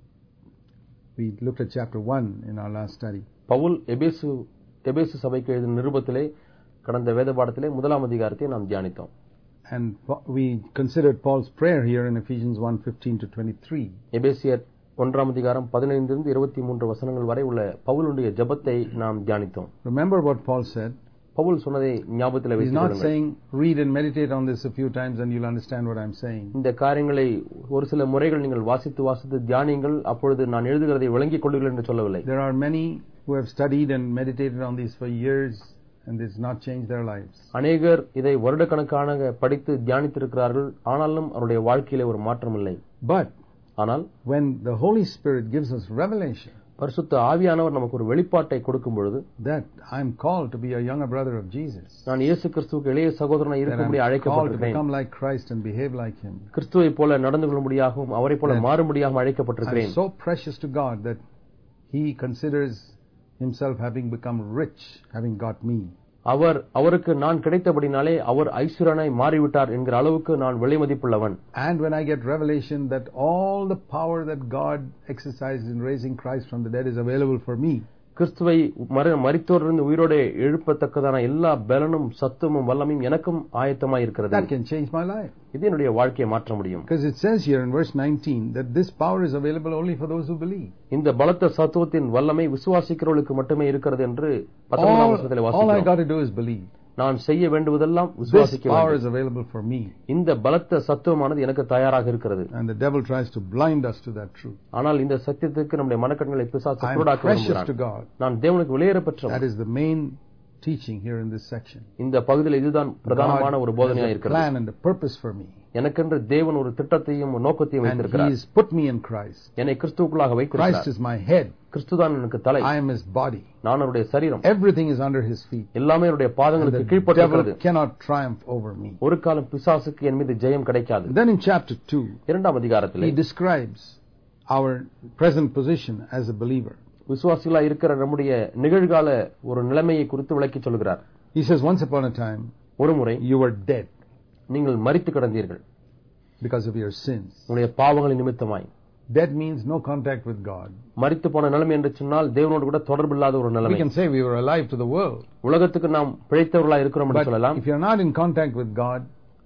We looked at chapter one in our last study. Pavul எபேசு எபேசு சபைக்கு எழுதின நிருபத்திலே கடந்த வேத பாடத்திலே முதலாம் அதிகாரத்தை நாம் தியானித்தோம். And we considered Paul's prayer here in Ephesians one fifteen to twenty-three. எபேசியர் ஒன்றாம் அதிகாரம் பதினைந்து இருந்து இருபத்தி மூன்று வசனங்கள் வரை உள்ள பவுலுடைய ஜெபத்தை நாம் தியானித்தோம். Remember what Paul said. Pavul சொன்னதை ஞாபகத்தில் வைத்துக் கொள்ளுங்கள். He's not saying read and meditate on this a few times and you'll understand what I'm saying. இந்த காரியங்களை ஒரு சில முறைகள் நீங்கள் வாசித்து வாசித்து தியானியுங்கள், அப்பொழுது நான் எழுதுகிறதை விளங்கிக் கொள்ளுங்கள் என்று சொல்லவில்லை. There are many who have studied and meditated on these for years and it's not changed their lives. அநேகர் இதை வருடக்கணக்காக படித்து தியானித்திருக்கிறார்கள், ஆனாலும் அவருடைய வாழ்க்கையிலே ஒரு மாற்றம் இல்லை. But ஆனால் when the Holy Spirit gives us revelation, பரிசுத்த ஆவியானவர் நமக்கு ஒரு வெளிப்பாட்டை கொடுக்கும் பொழுது, that I'm called to be a younger brother of Jesus. நான் இயேசு கிறிஸ்துவுக்கு இளைய சகோதரனாய் இருக்கும்படி அழைக்கப்பட்டிருக்கிறேன். To become like Christ and behave like him. கிறிஸ்துவைப் போல நடந்து கொள்ளும்படியாகவும் அவரைப் போல மாறும்படியாகவும் அழைக்கப்பட்டிருக்கிறேன். I'm so precious to God that he considers himself having become rich having got me. அவர் அவருக்கு நான் கிடைத்தபடினாலே அவர் ஐஸ்வரனாய் மாறிவிட்டார் என்கிற அளவுக்கு நான் விலைமதிப்புள்ளவன். And when I get revelation that all the power that God exercised in raising Christ from the dead is available for me, கிறிஸ்துவை மரித்தோரிலிருந்து உயிரோடு எழுப்பத்தக்கதான எல்லா பலனும் சத்துவமும் வல்லமையும் எனக்கும் ஆயத்தமாய் இருக்கிறது. That can change my life. இது என்னுடைய வாழ்க்கையை மாற்ற முடியும். Because it says here in verse nineteen that this power is available only for those who believe. இந்த பலத்த சத்துவத்தின் வல்லமை விசுவாசிக்கிறவர்களுக்கு மட்டுமே இருக்கிறது என்று பத்தொன்பதாம் வசனத்திலே வாசிக்கிறோம். All I got to do is believe. நான் செய்ய வேண்டுவதெல்லாம் விசுவாசிக்க வேண்டும். This power is available for me. இந்த பலத்த சத்துவமானது எனக்கு தயாராக இருக்கிறது. And the devil tries to blind us to that truth. ஆனால் இந்த சத்தியத்துக்கு நம்முடைய மனக்கண்களை பிசாசு குருடாக்க விரும்புகிறான். நான் தேவனுக்கு விலையேறப்பெற்றவன். That is the main teaching here in this section. இந்த பகுதியில் இதுதான் பிரதானமான ஒரு போதனையாக இருக்கிறது. Plan and a purpose for me. எனக்கென்று தேவன் ஒரு திட்டத்தையும் ஒரு நோக்கத்தையும் வைத்திருக்கிறார். And he has put me in Christ. என்னை கிறிஸ்துவுக்குள்ளாக வைத்திருக்கிறார். Christ is my head. கிறிஸ்துதான் எனக்கு தலை. I am his body. நான் அவருடைய சரீரம். Everything is under his feet. எல்லாமே அவருடைய பாதங்களுக்கு கீழ்ப்பட்டிருக்கிறது. The devil cannot triumph over me. ஒரு காலம் பிசாசுக்கு என் மீது ஜெயம் கிடைக்காது. Then in chapter two, இரண்டாம் அதிகாரத்திலே he describes our present position as a believer. விசுவாசிகளாய் இருக்கிற நம்முடைய நிகழ்கால ஒரு நிலைமையை குறித்து விளக்கி சொல்கிறார். He says once upon a time, ஒரு முறை you were dead. நீங்கள் மரித்து கிடந்தீர்கள். Because of your sins. உங்களுடைய பாவங்களின் நிமித்தமாய். Dead means no contact with God. மரித்து போன நிலைமை என்று சொன்னால் தேவனோடு கூட தொடர்பு இல்லாத ஒரு நிலைமை. We can say we were alive to the world. உலகத்துக்கு நாம் பிழைத்தவர்களாய் இருக்கிறோம் என்று சொல்லலாம். If you are not in contact with God,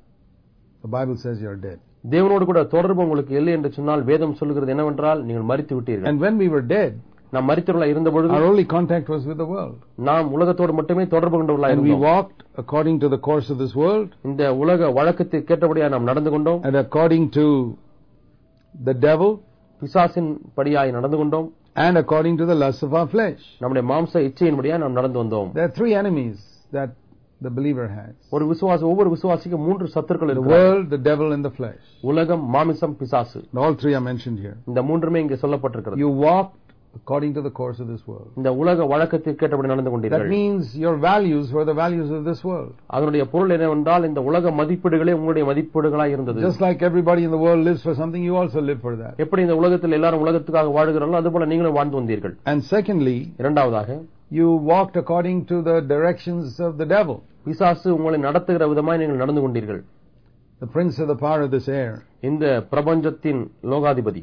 the Bible says you are dead. தேவனோடு கூட தொடர்பு உங்களுக்கு இல்லை என்று சொன்னால் வேதம் சொல்கிறது என்னவென்றால் நீங்கள் மரித்து விட்டீர்கள். And when we were dead, நாம் மரித்தவர்களாய் இருந்தபொழுது our only contact was with the world. நாம் உலகத்தோடு மட்டுமே தொடர்பு கொண்டவர்களாய் இருந்தோம். And we walked according to the course of this world. இந்த உலக வழக்கத்துக்கு ஏற்றபடியாய் நாம் நடந்து கொண்டோம். And according to the devil, பிசாசின் படியாய் நடந்து கொண்டோம். And according to the lusts of our flesh. நம்முடைய மாம்ச இச்சையின்படியாய் நாம் நடந்து வந்தோம். There are three enemies that the believer has. ஒரு விசுவாசி ஒவ்வொரு விசுவாசிக்கும் மூன்று சத்துருக்கள் இருக்கிறார்கள். The world, the devil and the flesh. உலகம், மாமிசம், பிசாசு. All three are mentioned here. இந்த மூன்றுமே இங்கே சொல்லப்பட்டிருக்கிறது. You walked according to the course of this world. இந்த உலக வழக்கத்திற்கு ஏற்றபடி நடந்து கொண்டீர்கள். That means your values were the values of this world. அதனுடைய பொருள் என்னவென்றால் இந்த உலக மதிப்பீடுகளே உங்களுடைய மதிப்பீடுகளாய் இருந்தது. Just like everybody in the world lives for something, you also live for that. எப்படி இந்த உலகத்தில் எல்லாரும் உலகத்துக்காக வாழுகிறார்களோ அதுபோல நீங்களும் வாழ்ந்து வந்தீர்கள். And secondly, இரண்டாவதாக, you walked according to the directions of the devil. பிசாசு உங்களை நடத்துகிற விதமாய் நீங்கள் நடந்து கொண்டீர்கள். The prince of the power of this air. இந்த பிரபஞ்சத்தின் லோகாதிபதி.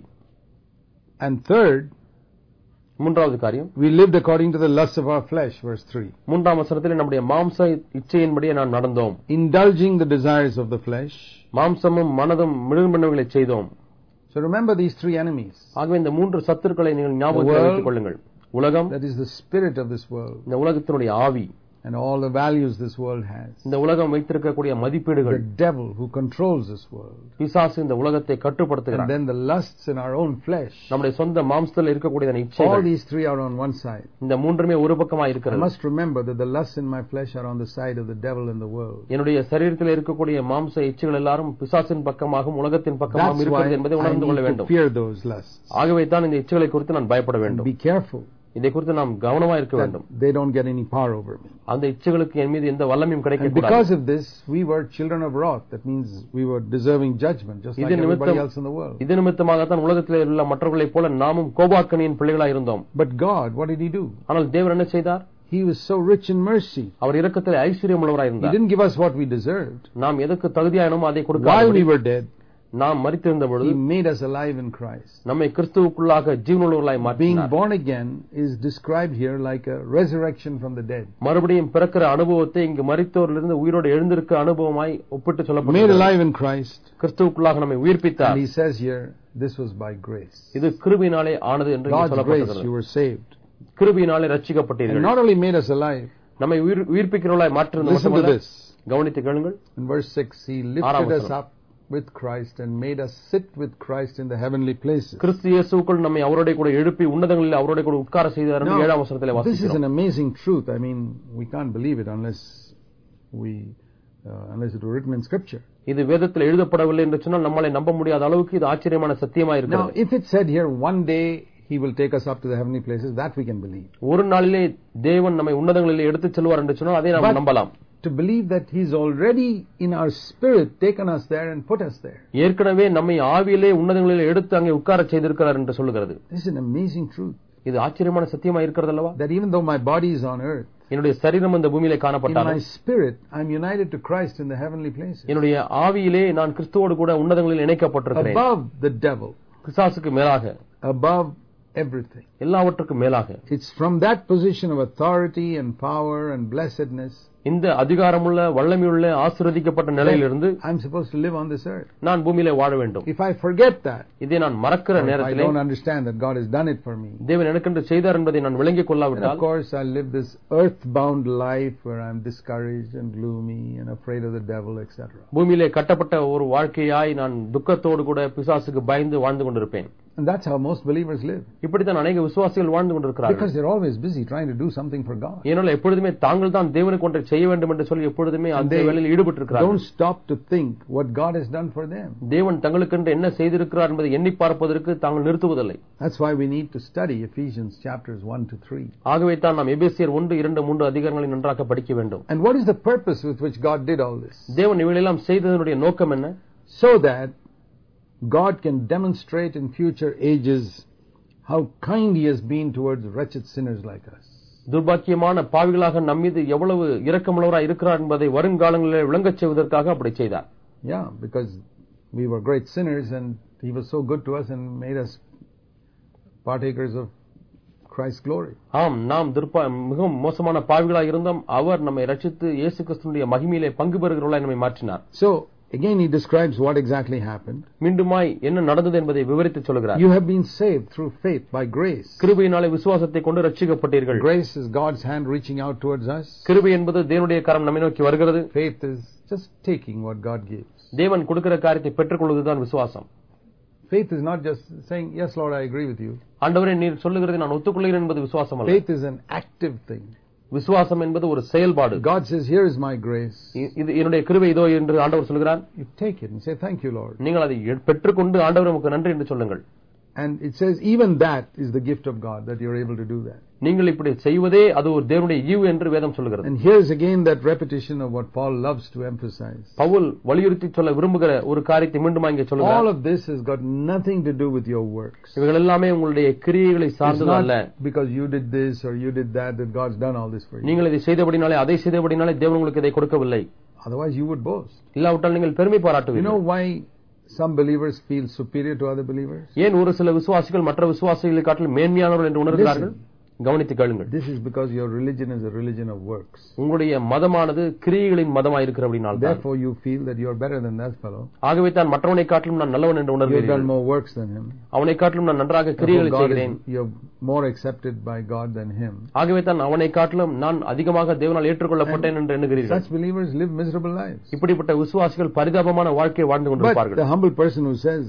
And third, மூன்றாவது காரியம், we lived according to the lusts of our flesh, verse three. மூன்றாம் வசனத்தில் நம்முடைய மாம்ச இச்சையின்படியே நாம் நடந்தோம். Indulging the desires of the flesh. மாம்சமும் மனதும் மிருகங்களை செய்தோம். So remember these three enemies. ஆகவே இந்த மூன்று சத்துருக்களை நீங்கள் ஞாபகத்தில் வைத்துக் கொள்ளுங்கள். உலகம், that is the spirit of this world. இந்த உலகத்தினுடைய ஆவி. And all the values this world has. இந்த உலகம் வைத்திருக்கக்கூடிய மதிப்பீடுகள். The devil who controls this world. பிசாசு இந்த உலகத்தை கட்டுப்படுத்துகிறான். And then the lusts in our own flesh. நம்முடைய சொந்த மாம்சத்தில் இருக்கக்கூடிய இச்சைகள். All these three are on one side. இந்த மூன்றுமே ஒரு பக்கமாக இருக்கிறது. I must remember that the lusts in my flesh are on the side of the devil in the world. என்னுடைய சரீரத்தில் இருக்கக்கூடிய மாம்ச இச்சைகள் எல்லாரும் பிசாசின் பக்கமாகவும் உலகத்தின் பக்கமாகவும் இருக்கிறது என்பதை உணர்ந்து கொள்ள வேண்டும். Fear those lusts. ஆகவே தான் இந்த இச்சைகளை குறித்து நான் பயப்பட வேண்டும். Be careful. இதை குறித்து நாம் கவனமா இருக்க வேண்டும். They don't get any power over me. அந்த இச்சைகளுக்கு என் மீது எந்த வல்லமையும் கிடைக்க கூடாது. Because of this we were children of wrath. That means we were deserving judgment just like everybody else in the world. இது நிமித்தமாக தான் உலகத்திலே உள்ள மற்றவர்களைப் போல நாமும் கோபாக்கனியின் பிள்ளைகளாய் இருந்தோம். But God, what did he do? ஆனால் தேவன் என்ன செய்தார்? He was so rich in mercy. அவர் இரக்கத்திலே ஐஸ்வரியம் உள்ளவராய் இருந்தார். He didn't give us what we deserved. நாம் எதற்கு தகுதியானோமோ அதை கொடுத்தார். While we were dead, நாம் மரித்திருந்த பொழுது he made us alive in Christ. நம்மை கிறிஸ்துவுக்குள்ளாக ஜீவனுள்ளவர்களாய் மாற்றினார். Being born again is described here like a resurrection from the dead. மறுபடியும் பிறக்கிற அனுபவத்தை இங்கு மரித்தோரிலிருந்து உயிரோடு எழுந்திருக்க அனுபவமாய் ஒப்பிட்டு சொல்லப்படுகிறது. Made alive in Christ. கிறிஸ்துவுக்குள்ளாக நம்மை உயிர்ப்பித்தார். And he says here, this was by grace. இது கிருபையினாலே ஆனது என்று சொல்லப்படுகிறது. God's grace, you were saved. கிருபையினாலே ரட்சிக்கப்பட்டீர்கள். And not only made us alive, நம்மை உயிர்ப்பிக்கிறவர்களாய் மாற்றினது மட்டுமல்ல. கவனித்து கேளுங்கள். In verse six, he lifted us up with Christ and made us sit with Christ in the heavenly places. கிறிஸ்து இயேசுவுக்குள் நம்மை அவரோடு கூட எழுப்பி உன்னதங்களில் அவரோடு கூட உட்கார செய்தார் என்று ஏழாம் வசனத்திலே வாசிக்கிறோம். This is an amazing truth. I mean, we can't believe it unless we uh, unless it were written in scripture. இது வேதத்தில் எழுதப்படவில்லை என்று சொன்னால் நம்மாலே நம்ப முடியாத அளவுக்கு இது ஆச்சரியமான சத்தியமாக இருக்கிறது. Now, if it said here one day he will take us up to the heavenly places, that we can believe. ஒரு நாளிலே தேவன் நம்மை உன்னதங்களில் எடுத்துச் செல்வார் என்று சொன்னால் அதை நாம் நம்பலாம். To believe that he's already in our spirit taken us there and put us there. ஏற்கனவே நம்மை ஆவியிலே உன்னதங்களில் எடுத்து அங்கே உட்கார செய்திருக்கிறார் என்று சொல்லுகிறது. This is an amazing truth. இது ஆச்சரியமான சத்தியமா இருக்கிறது அல்லவா? That even though my body is on earth, என்னுடைய சரீரம் இந்த பூமியிலே காணப்பட்டாலும், in my spirit I'm united to Christ in the heavenly places. என்னுடைய ஆவியிலே நான் கிறிஸ்துவோடு கூட உன்னதங்களில் இணைக்கப்பட்டிருக்கிறேன். Above the devil, பிசாசுக்கு மேலாக, above everything, எல்லாவற்றுக்கும் மேலாக. It's from that position of authority and power and blessedness, இந்த அதிகாரமுள்ள வல்லமையுள்ள ஆசீர்வதிக்கப்பட்ட நிலையிலிருந்து I'm supposed to live on this earth. நான் பூமியிலே வாழ வேண்டும். If I forget that, இதை நான் மறக்கிற நேரத்திலே, I don't understand that God has done it for me, தேவன் எனக்கென்று செய்தார் என்பதை நான் விளங்கிக் கொள்ளாவிட்டால், of course I'll live this earthbound life where I'm discouraged and gloomy and afraid of the devil, et cetera. பூமியிலே கட்டப்பட்ட ஒரு வாழ்க்கையாய் நான் துக்கத்தோடு கூட பிசாசுக்கு பயந்து வாழ்ந்து கொண்டிருப்பேன். And that's how most believers live. இப்படித்தான் அநேக விசுவாசிகள் வாழ்ந்து கொண்டிருக்கிறார்கள். Because they're always busy trying to do something for God. ஏனென்றால் எப்பொழுதுமே தாங்கள் தான் தேவனுக்கு ஒன்றை செய்ய வேண்டும் என்று சொல்லி எப்பொழுதுமே அந்த வேலையில் ஈடுபட்டிருக்கிறார்கள். Don't stop to think what God has done for them. தேவன் தங்களுக்கென்று என்ன செய்திருக்கிறார் என்பதை எண்ணி பார்ப்பதற்கு தாங்கள் நிறுத்துவதில்லை. That's why we need to study Ephesians chapters one to three. ஆகவே தான் நாம் எபேசியர் ஒன்று இரண்டு மூன்று அதிகாரங்களை நன்றாக படிக்க வேண்டும். And what is the purpose with which God did all this? தேவன் இவையெல்லாம் செய்ததனுடைய நோக்கம் என்ன? So that God can demonstrate in future ages how kind he has been towards wretched sinners like us. துர்பாக்கியமான பாவிகளாக நம் மீது எவ்வளவு இரக்கமுள்ளவராய் இருக்கிறார் என்பதை வருங்காலங்களில் விளங்கச் செய்வதற்காக அப்படி செய்தார். Yeah, because we were great sinners and he was so good to us and made us partakers of Christ's glory. ஆம், நாம் மிகவும் மோசமான பாவிகளாக இருந்தோம். அவர் நம்மை ரட்சித்து இயேசு கிறிஸ்துவினுடைய மகிமையிலே பங்கு பெறுகிறவர்களாய் நம்மை மாற்றினார். So again he describes what exactly happened. மீண்டுமாய் என்ன நடந்தது என்பதை விவரித்து சொல்கிறார். You have been saved through faith by grace. கிருபையினாலே விசுவாசத்தை கொண்டு ரட்சிக்கப்பட்டீர்கள். Grace is God's hand reaching out towards us. கிருபை என்பது தேவனுடைய கரம் நம்மை நோக்கி வருகிறது. Faith is just taking what God gives. தேவன் கொடுக்கிற காரியத்தை பெற்றுக்கொள்வதுதான் விசுவாசம். Faith is not just saying yes Lord I agree with you. ஆண்டவரே நீர் சொல்லுகிறதை நான் ஒத்துக்கொள்கிறேன் என்பது விசுவாசம் அல்ல. Faith is an active thing. விசுவாசம் என்பது ஒரு செயல்பாடு. God says here is my grace. இது என்னுடைய கிருபை இதோ என்று ஆண்டவர் சொல்கிறார். You take it and say thank you Lord. நீங்கள் அதை பெற்றுக்கொண்டு ஆண்டவரே உமக்கு நன்றி என்று சொல்லுங்கள். And it says even that is the gift of God that you are able to do that. நீங்கள் இப்படி செய்வதே அது ஒரு தேவனுடைய ஈவு என்று வேதம் சொல்கிறது. And here's again that repetition of what Paul loves to emphasize. Pavul வலியுறுத்தி சொல்ல விரும்புகிற ஒரு காரியத்தை மீண்டும் இங்கே சொல்கிறார். All of this has got nothing to do with your works. இவைகள் எல்லாமே உங்களுடைய கிரியைகளை சார்ந்தது அல்ல. Because you did this or you did that that God's done all this for you. நீங்கள் இதை செய்தபடினாலே அதை செய்தபடினாலே தேவன் உங்களுக்கு இதை கொடுக்கவில்லை. Otherwise you would boast. இல்லாவிட்டால் நீங்கள் பெருமை பாராட்டுவீர்கள். You know why some believers feel superior to other believers? ஏன் ஒரு சில விசுவாசிகள் மற்ற விசுவாசிகளை காட்டிலும் மேன்மையானவர்கள் என்று உணர்கிறார்கள்? கவனித்து கேளுங்கள். This is because your religion is a religion of works. உங்களுடைய மதமானது கிரியைகளின் மதமாய் இருக்கிறபடியால் தான். Therefore you feel that you are better than that fellow. ஆகவே தான் மற்றவனை காட்டிலும் நான் நல்லவன் என்று உணர்கிறீர்கள். You have done more works than him. அவனை காட்டிலும் நான் நன்றாக கிரியைகளை செய்கிறேன். You are more accepted by God than him. ஆகவே தான் அவனை காட்டிலும் நான் அதிகமாக தேவனால் ஏற்றுக்கொள்ளப்பட்டேன் என்று எண்ணுகிறீர்கள். Such believers live miserable lives. இப்படிப்பட்ட விசுவாசிகள் பரிதாபமான வாழ்க்கையை வாழ்ந்து கொண்டிருப்பார்கள். But the humble person who says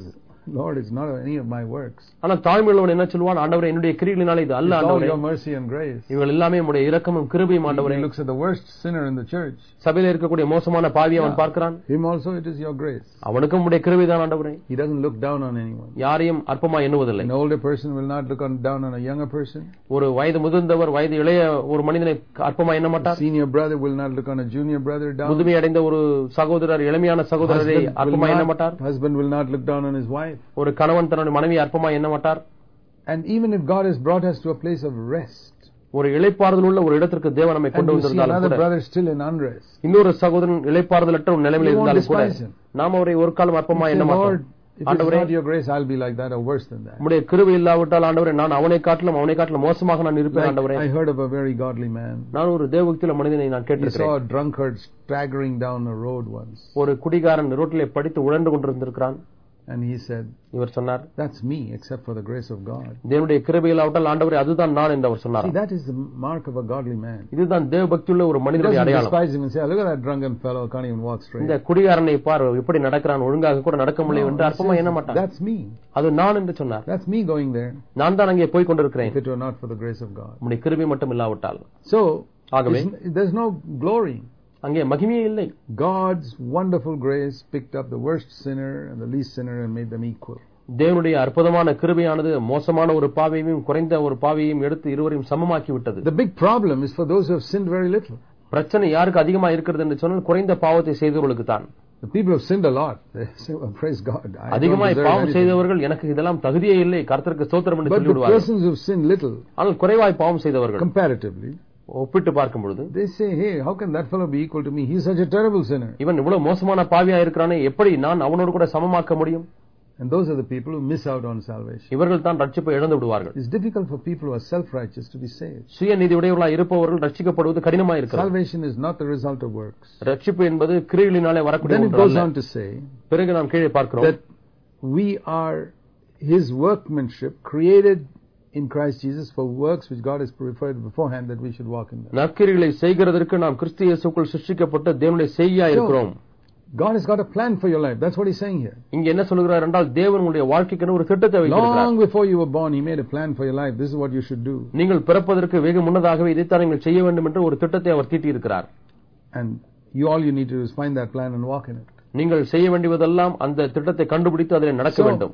Lord, it's not any of my works. ஆனா தாழ்மையுள்ளவன் என்ன சொல்வான்? ஆண்டவரே, என்னுடைய கிரியைகளினால இது அல்ல It's all ஆண்டவரே, your mercy and grace. இவள் எல்லாமே உம்முடைய இரக்கமும் கிருபையும் ஆண்டவரே. He looks at the worst sinner in the church. சபையில இருக்கக்கூடிய மோசமான பாவியை அவன் பார்க்கிறான். Him also it is your grace. அவனுக்கும் உம்முடைய கிருபைதான் ஆண்டவரே. He doesn't look down on anyone. யாரையும் அற்பமா எண்ணுவதில்லை. An older person will not look on, down on a younger person. ஒரு வயது முதிர்ந்தவர் வயது இளைய ஒரு மனிதனை அற்பமா எண்ண மாட்டார். A senior brother will not look on a junior brother down. முதுமை அடைந்த ஒரு சகோதரர் இளமையான சகோதரரை அற்பமா எண்ண மாட்டார். Husband will not look down on his wife. ஒரு கணவன் தன்னுடைய மனைவியை அற்பமா எண்ண மாட்டார். And even if God has brought us to a place of rest, ஒரு இளைப்பாறுதல் உள்ள ஒரு இடத்திற்கு தேவன் நம்மை கொண்டு வந்திருந்தாலும் கூட brother still in unrest, இன்னொரு சகோதரன் இளைப்பாறுதலற்ற ஒரு நிலைமையில் இருந்தாலும் கூட நாம் அவரை ஒரு காலம் அற்பமா எண்ண மாட்டோம். ஆண்டவரே, your grace I'll be like that or worse than that. உம்முடைய கிருபை இல்லாவிட்டால் ஆண்டவரே, நான் அவனை காட்டிலும் அவனை காட்டிலும் மோசமாக நான் இருப்பேன் ஆண்டவரே. I heard of a very godly man. நான் ஒரு தேவபக்தியுள்ள மனிதனை நான் கேட்டிருக்கிறேன். He saw a drunkard staggering down a road once. ஒரு குடிகாரன் ரோட்டிலே படித்து உழன்று கொண்டிருந்திருக்கிறான். And he said, இவர் சொன்னார், that's me except for the grace of God. தேவனுடைய கிருபை இல்லாவிட்டால் ஆண்டவரே அதுதான் நான் என்று அவர் சொன்னார். See, that is the mark of a godly man. இதுதான் தேவபக்தியுள்ள ஒரு மனிதனுடைய அடையாளம். Despise him and say, look at that drunken fellow, can't even walk straight. இந்த குடிகாரனை பார், எப்படி நடக்கிறான், ஒழுங்காக கூட நடக்க முடியல என்று அற்பமா எண்ண மாட்டான். That's me. அது நான் என்று சொன்னார். That's me going there. நான் தான் அங்கே போய் கொண்டிருக்கிறேன். If it were not for the grace of God. உம்முடைய கிருபை மட்டும் இல்லாவிட்டால். So, ஆகவே there's no glory. அங்கே மகிமையே இல்லை. God's wonderful grace picked up the worst sinner and the least sinner and made them equal. தேவனுடைய அற்புதமான கிருபையானது மோசமான ஒரு பாவியையும் குறைந்த ஒரு பாவியையும் எடுத்து இருவரையும் சமமாக்கி விட்டது. The big problem is for those who have sinned very little. பிரச்சனை யாருக்கு அதிகமா இருக்கிறது என்று சொன்னால் குறைந்த பாவத்தை செய்தவர்களுக்கு தான். The people who have sinned a lot, they say, well, praise God. அதிகமாய் பாவம் செய்தவர்கள் எனக்கு இதெல்லாம் தகுதியே இல்லை, கர்த்தருக்கு ஸ்தோத்திரம் என்று சொல்லி விடுவார்கள். But the persons who have sinned little, ஆனால் குறைவாய் பாவம் செய்தவர்கள் comparatively, ஒப்பிட்டு பார்க்கும் பொழுது they say, hey, how can that fellow be equal to me? He is such a terrible sinner. இவன் இவ்வளவு மோசமான பாவியா இருக்கிறானே, எப்படி நான் அவனோடு கூட சமமாக்க முடியும்? And those are the people who miss out on salvation. இவர்கள் தான் ரட்சிப்பை இழந்து விடுவார்கள். It's difficult for people who are self-righteous to be saved. சுயநீதி உடையவர்களாய் இருப்பவர்கள் ரட்சிக்கப்படுவது கடினமாக இருக்கிறது. Salvation is not the result of works. ரட்சிப்பு என்பது கிரியைகளினாலே வரக்கூடிய ஒன்று அல்ல. Then it goes on to say, பிறகு நாம் கீழே பார்க்கிறோம், that we are his workmanship created in Christ Jesus for works which God has prepared beforehand that we should walk in them. நற்கிரியைகளை செய்கிறதற்கு நாம் கிறிஸ்து இயேசுவுக்குள் சிருஷ்டிக்கப்பட்ட தேவனுடைய செய்கையா இருக்கிறோம். God has got a plan for your life. That's what he's saying here. இங்க என்ன சொல்கிறார் என்றால் தேவன் உங்களுடைய வாழ்க்கைக்கு ஒரு திட்டத்தை வைத்திருக்கிறார். Long before you were born, he made a plan for your life. This is what you should do. நீங்கள் பிறப்பதற்கு வெகு முன்னதாகவே இதைத்தான் நீங்கள் செய்ய வேண்டும் என்று ஒரு திட்டத்தை அவர் தீட்டி இருக்கிறார். And you all you need to do is find that plan and walk in it. நீங்கள் செய்ய வேண்டியதெல்லாம் அந்த திட்டத்தை கண்டுபிடித்து அதில் நடக்க வேண்டும்.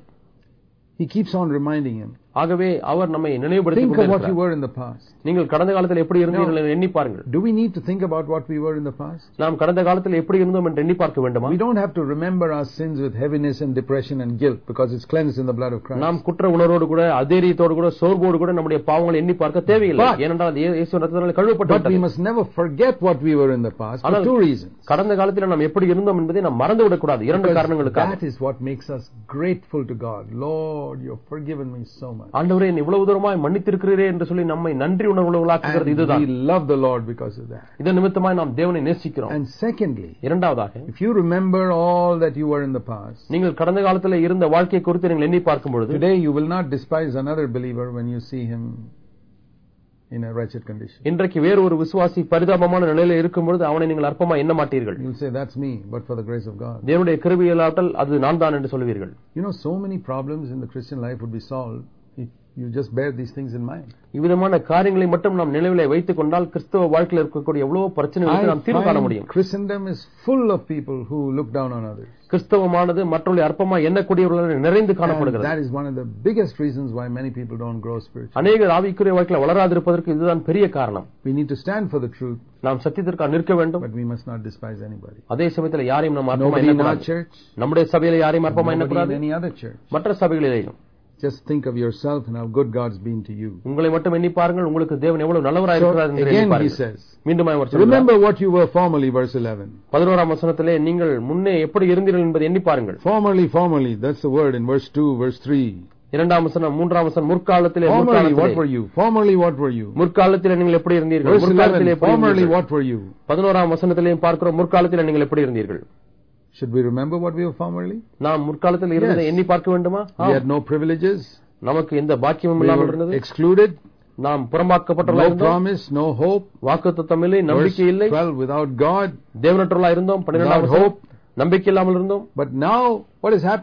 He keeps on reminding him. ஆகவே அவர் நம்மை நினைவுபடுத்திக் Think of what you கொண்டிருக்கிறார். were in the past. நீங்கள் கடந்த காலத்தில் எப்படி இருந்தீர்கள் என்று எண்ணி பாருங்கள். Do we need to think about what we were in the past? நாம் கடந்த காலத்தில் எப்படி இருந்தோம் என்று எண்ணி பார்க்க வேண்டுமா? We don't have to remember our sins with heaviness and depression and guilt because it's cleansed in the blood of Christ. நாம் குற்ற உணர்வோடு கூட அதேரியத்தோடு கூட சோர்வோடு கூட நம்முடைய பாவங்களை எண்ணி பார்க்க தேவையில்லை. ஏனென்றால் அது இயேசுவின் இரத்தத்தினாலே கழுவப்பட்டு But we விட்டது. must never forget what we were in the past for two reasons. கடந்த காலத்தில் நாம் எப்படி இருந்தோம் என்பதை நாம் மறந்து விடக்கூடாது. இரண்டு காரணங்களுக்காக. That is what makes us grateful to God. Lord, you have forgiven me so much. ஆண்டவரே, நீ இவ்வளவு தூரமாய் மன்னித்திருக்கிறீரே என்று சொல்லி நம்மை நன்றி உணர்வுள்ளவர்களாக்குகிறது இதுதான். We love the Lord because of that. இதன் நிமித்தமாய் நாம் தேவனை நேசிக்கிறோம். And secondly, இரண்டாவதாக, if you remember all that you were in the past, நீங்கள் கடந்த காலத்தில் இருந்த வாழ்க்கை குறித்து நீங்கள் எண்ணி பார்க்கும் பொழுது, today you will not despise another believer when you see him in a wretched condition. இன்றைக்கு வேறு ஒரு விசுவாசி பரிதாபமான நிலையில் இருக்கும் பொழுது அவனை நீங்கள் அற்பமா எண்ண மாட்டீர்கள். You'll say, that's me, but for the grace of God. தேவனுடைய கிருபையில்லாவிட்டால் அது நான் தான் என்று சொல்வீர்கள். You know, so many problems in the Christian life would be solved if you just bear these things in mind. இவ்விதமான காரியங்களை மட்டும் நாம் நினைவிலே வைத்துக் கொண்டால் கிறிஸ்தவ வாழ்க்கையில் இருக்கக்கூடிய எவ்வளவு பிரச்சனைகளுக்கு நாம் தீர்வு காண முடியும். Christendom is full of people who look down on others. கிறிஸ்தவமானது மற்றவர்களை அற்பமா எண்ணக்கூடியவர்களால் நிறைந்து காணப்படுகிறது. That is one of the biggest reasons why many people don't grow spiritually. அநேகர் ஆவிக்குரிய வாழ்க்கையில் வளராதிருப்பதற்கு இதுதான் பெரிய காரணம். We need to stand for the truth. நாம் சத்தியத்திற்காக நிற்க வேண்டும். But we must not despise anybody. அதே சமயத்தில் யாரையும் நாம் அற்பமா Nobody in our எண்ணக்கூடாது. church, நம்முடைய சபையில யாரையும் அற்பமா எண்ணக்கூடாது. nobody in any other church. மற்ற சபைகளிலேயும். Just think of yourself and how good God's been to you. உங்களை மட்டும் எண்ணி பாருங்கள், உங்களுக்கு தேவன் எவ்வளவு நல்லவராய் இருக்கிறார் என்று எண்ணி Again he பாருங்கள். says, மீண்டும் அவர் சொல்கிறார், remember what you were formerly, verse eleven. பதினோராம் வசனத்திலே நீங்கள் முன்னே எப்படி இருந்தீர்கள் என்பதை எண்ணி பாருங்கள். Formerly, formerly, that's the word in verse two, verse three. இரண்டாம் வசனம் மூன்றாம் வசனம் முற்காலத்திலே Formerly what were you? Formerly what were you? முற்காலத்திலே நீங்கள் எப்படி இருந்தீர்கள்? Verse eleven, formerly what were you? பதினோராம் வசனத்திலே பார்க்கிறோம், முற்காலத்திலே நீங்கள் எப்படி இருந்தீர்கள்? Should we remember what we were formerly? நாம் முற்காலத்தில் இருந்ததை எண்ணி பார்க்க வேண்டுமா? We had no privileges. நமக்கு எந்த பாக்கியமும் இல்லாமல் இருந்தது. Excluded. நாம் புறம்பாக்கப்பட்டவர்களாக இருந்தோம். No promise, no hope. வாக்குத்தத்தம் இல்லை, நம்பிக்கை இல்லை. twelve, without God. தேவனற்றவர்களாக இருந்தோம். பன்னிரண்டாம் hope, நம்பிக்கை இல்லாமல் இருந்தோம். But now what has happened?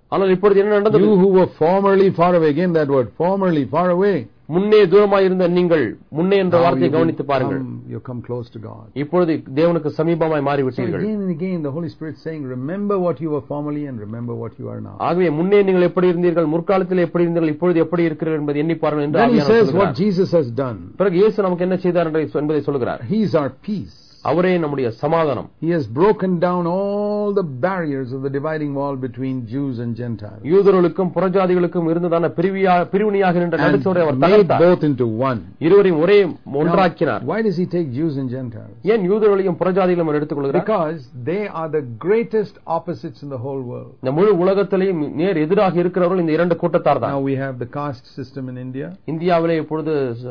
ஆனால் இப்பொழுது என்ன நடந்தது? You who were formerly far away, again that word, formerly far away. முன்னே தூரமாய் இருந்த நீங்கள், முன்னே என்ற வார்த்தையை கவனித்து பாருங்கள். You come close to God. இப்பொழுது தேவனுக்கு சமீபமாய் மாறிவிட்டீர்கள். Again and again the Holy Spirit saying, remember what you were formerly and remember what you are now. ஆகவே முன்னே நீங்கள் எப்படி இருந்தீர்கள், முற்காலத்தில் எப்படி இருந்தீர்கள், இப்பொழுது எப்படி இருக்கிறீர்கள் என்பதை எண்ணி பாருங்கள் என்று ஆவியானவர் சொல்கிறார். Then he says what Jesus has done. பிறகு இயேசு நமக்கு என்ன செய்தார் என்பதை சொல்கிறார். He is our peace. அவரே நம்முடைய சமாதானம். He has broken down all the barriers of the dividing wall between Jews and Gentiles. யூதர்களுக்கும் புறஜாதிகளுக்கும் இருந்ததான பிரிவினையாக நின்ற நடுச்சுவரை அவர் தகர்த்தார். Both into one. இருவரையும் ஒரே ஒன்றாக்கினார். Why does he take Jews and Gentiles? ஏன் யூதர்களையும் புறஜாதிகளையும் அவர் எடுத்துக்கொள்கிறார்? Because they are the greatest opposites in the whole world. இந்த முழு உலகத்திலேயும் நேர் எதிராக இருக்கிறவர்கள் இந்த இரண்டு கூட்டத்தார் தான். Now we have the caste system in India. இந்தியாவிலே இப்பொழுது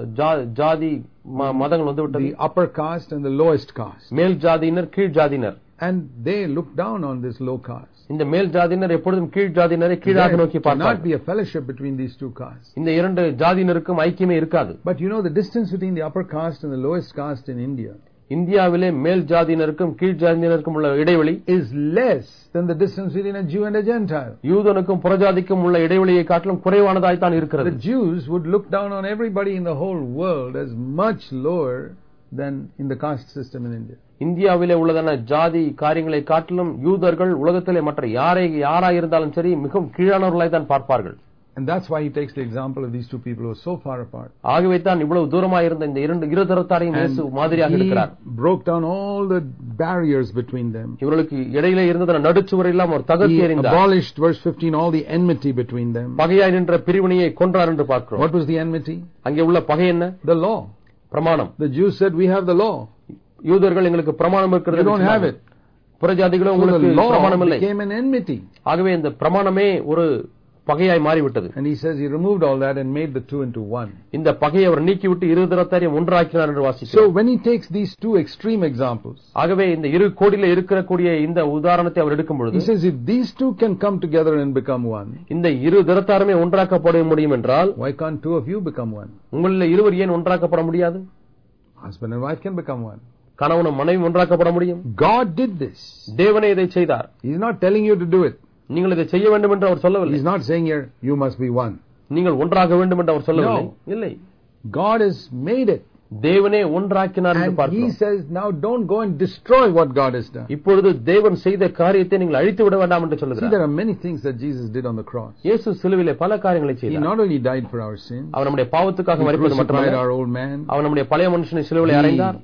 ஜாதி மதங்கள் வந்து விட்டது. The upper caste and the lowest caste. மேல் ஜாதியினர், கீழ் ஜாதியினர். And they look down on this low caste. இந்த மேல் ஜாதியினர் எப்பொழுதும் கீழ் ஜாதியினரை கீழாக நோக்கி பார்ப்பார்கள். Not be a fellowship between these two castes. இந்த இரண்டு ஜாதியினருக்கும் ஐக்கியமே இருக்காது. But you know the distance between the upper caste and the lowest caste in India. இந்தியாவிலே மேல் ஜாதியினருக்கும் கீழ் ஜாதியினருக்கும் உள்ள இடைவெளி is less than the distance between a Jew and a Gentile. யூதனுக்கும் புறஜாதிக்கும் உள்ள இடைவெளியை காட்டிலும் குறைவானதாய் தான் இருக்கிறது. The Jews would look down on everybody in the whole world as much lower than in the caste system in India. இந்தியாவிலே உள்ளதான ஜாதி காரியங்களை காட்டிலும் யூதர்கள் உலகத்திலே மற்ற யாரை யாராய் இருந்தாலும் சரி மிகவும் கீழானவர்களாய் தான் பார்ப்பார்கள். And that's why he takes the example of these two people who are so far apart. ஆகவே தான் இவ்வளவு தூரமாக இருந்த இந்த இரண்டு இருதரத்தாரையும் இயேசு மாதிரியாக இருக்கிறார். Broke down all the barriers between them. இவர்களுக்கு இடையிலே இருந்த நடுச்சுவர் எல்லாம் ஒரு தகர்த்து எறிந்தார். He abolished verse fifteen all the enmity between them. பகையாய் நின்ற பிரிவினையை கொன்றார் என்று பார்க்கிறோம். What was the enmity? அங்கே உள்ள பகை என்ன? The law. பிரமாணம். The Jews said we have the law. யூதர்கள் எங்களுக்கு பிரமாணம் இருக்கிறது. You don't have it. புறஜாதிகளோ உங்களுக்கு பிரமாணம் இல்லை. Became an enmity. ஆகவே இந்த பிரமாணமே ஒரு பகையாய் மாறிவிட்டது. And he says he removed all that and made the two into one. இந்த பகையை அவர் நீக்கிவிட்டு இருதரத்தாரையும் ஒன்றாக்கினார் என்று வாசிக்கிறோம். So when he takes these two extreme examples, ஆகவே இந்த இரு கோடியிலே இருக்கக்கூடிய இந்த உதாரணத்தை அவர் எடுக்கும் பொழுது, he says if these two can come together and become one, இந்த இரு தரத்தாருமே ஒன்றாக்கப்பட முடியும் என்றால், why can't two of you become one? உங்களில் இருவர் ஏன் ஒன்றாக்கப்பட முடியாது? Husband and wife can become one. கணவனும் மனைவி ஒன்றாக்கப்பட முடியும். God did this. தேவனே இதை செய்தார். He is not telling you to do it. நீங்கள் இதை செய்ய வேண்டும் என்று அவர் சொல்லவில்லை. He is not saying here you must be one. நீங்கள் ஒன்றாக வேண்டும் என்று அவர் சொல்லவில்லை. இல்லை. God has made it. தேவனே ஒன்றாக்கினார் என்று பார்க்கிறோம். He says now don't go and destroy what God has done. இப்பொழுது தேவன் செய்த காரியத்தை நீங்கள் அழித்து விட வேண்டாம் என்று சொல்கிறார். See, there are many things that Jesus did on the cross. இயேசு சிலுவையிலே பல காரியங்களை செய்தார். He not only died for our sins. அவர் நம்முடைய பாவத்துக்காக மரித்தது மட்டுமல்ல, our old man. அவர் நம்முடைய பழைய மனுஷனை சிலுவையிலே அறைந்தார்.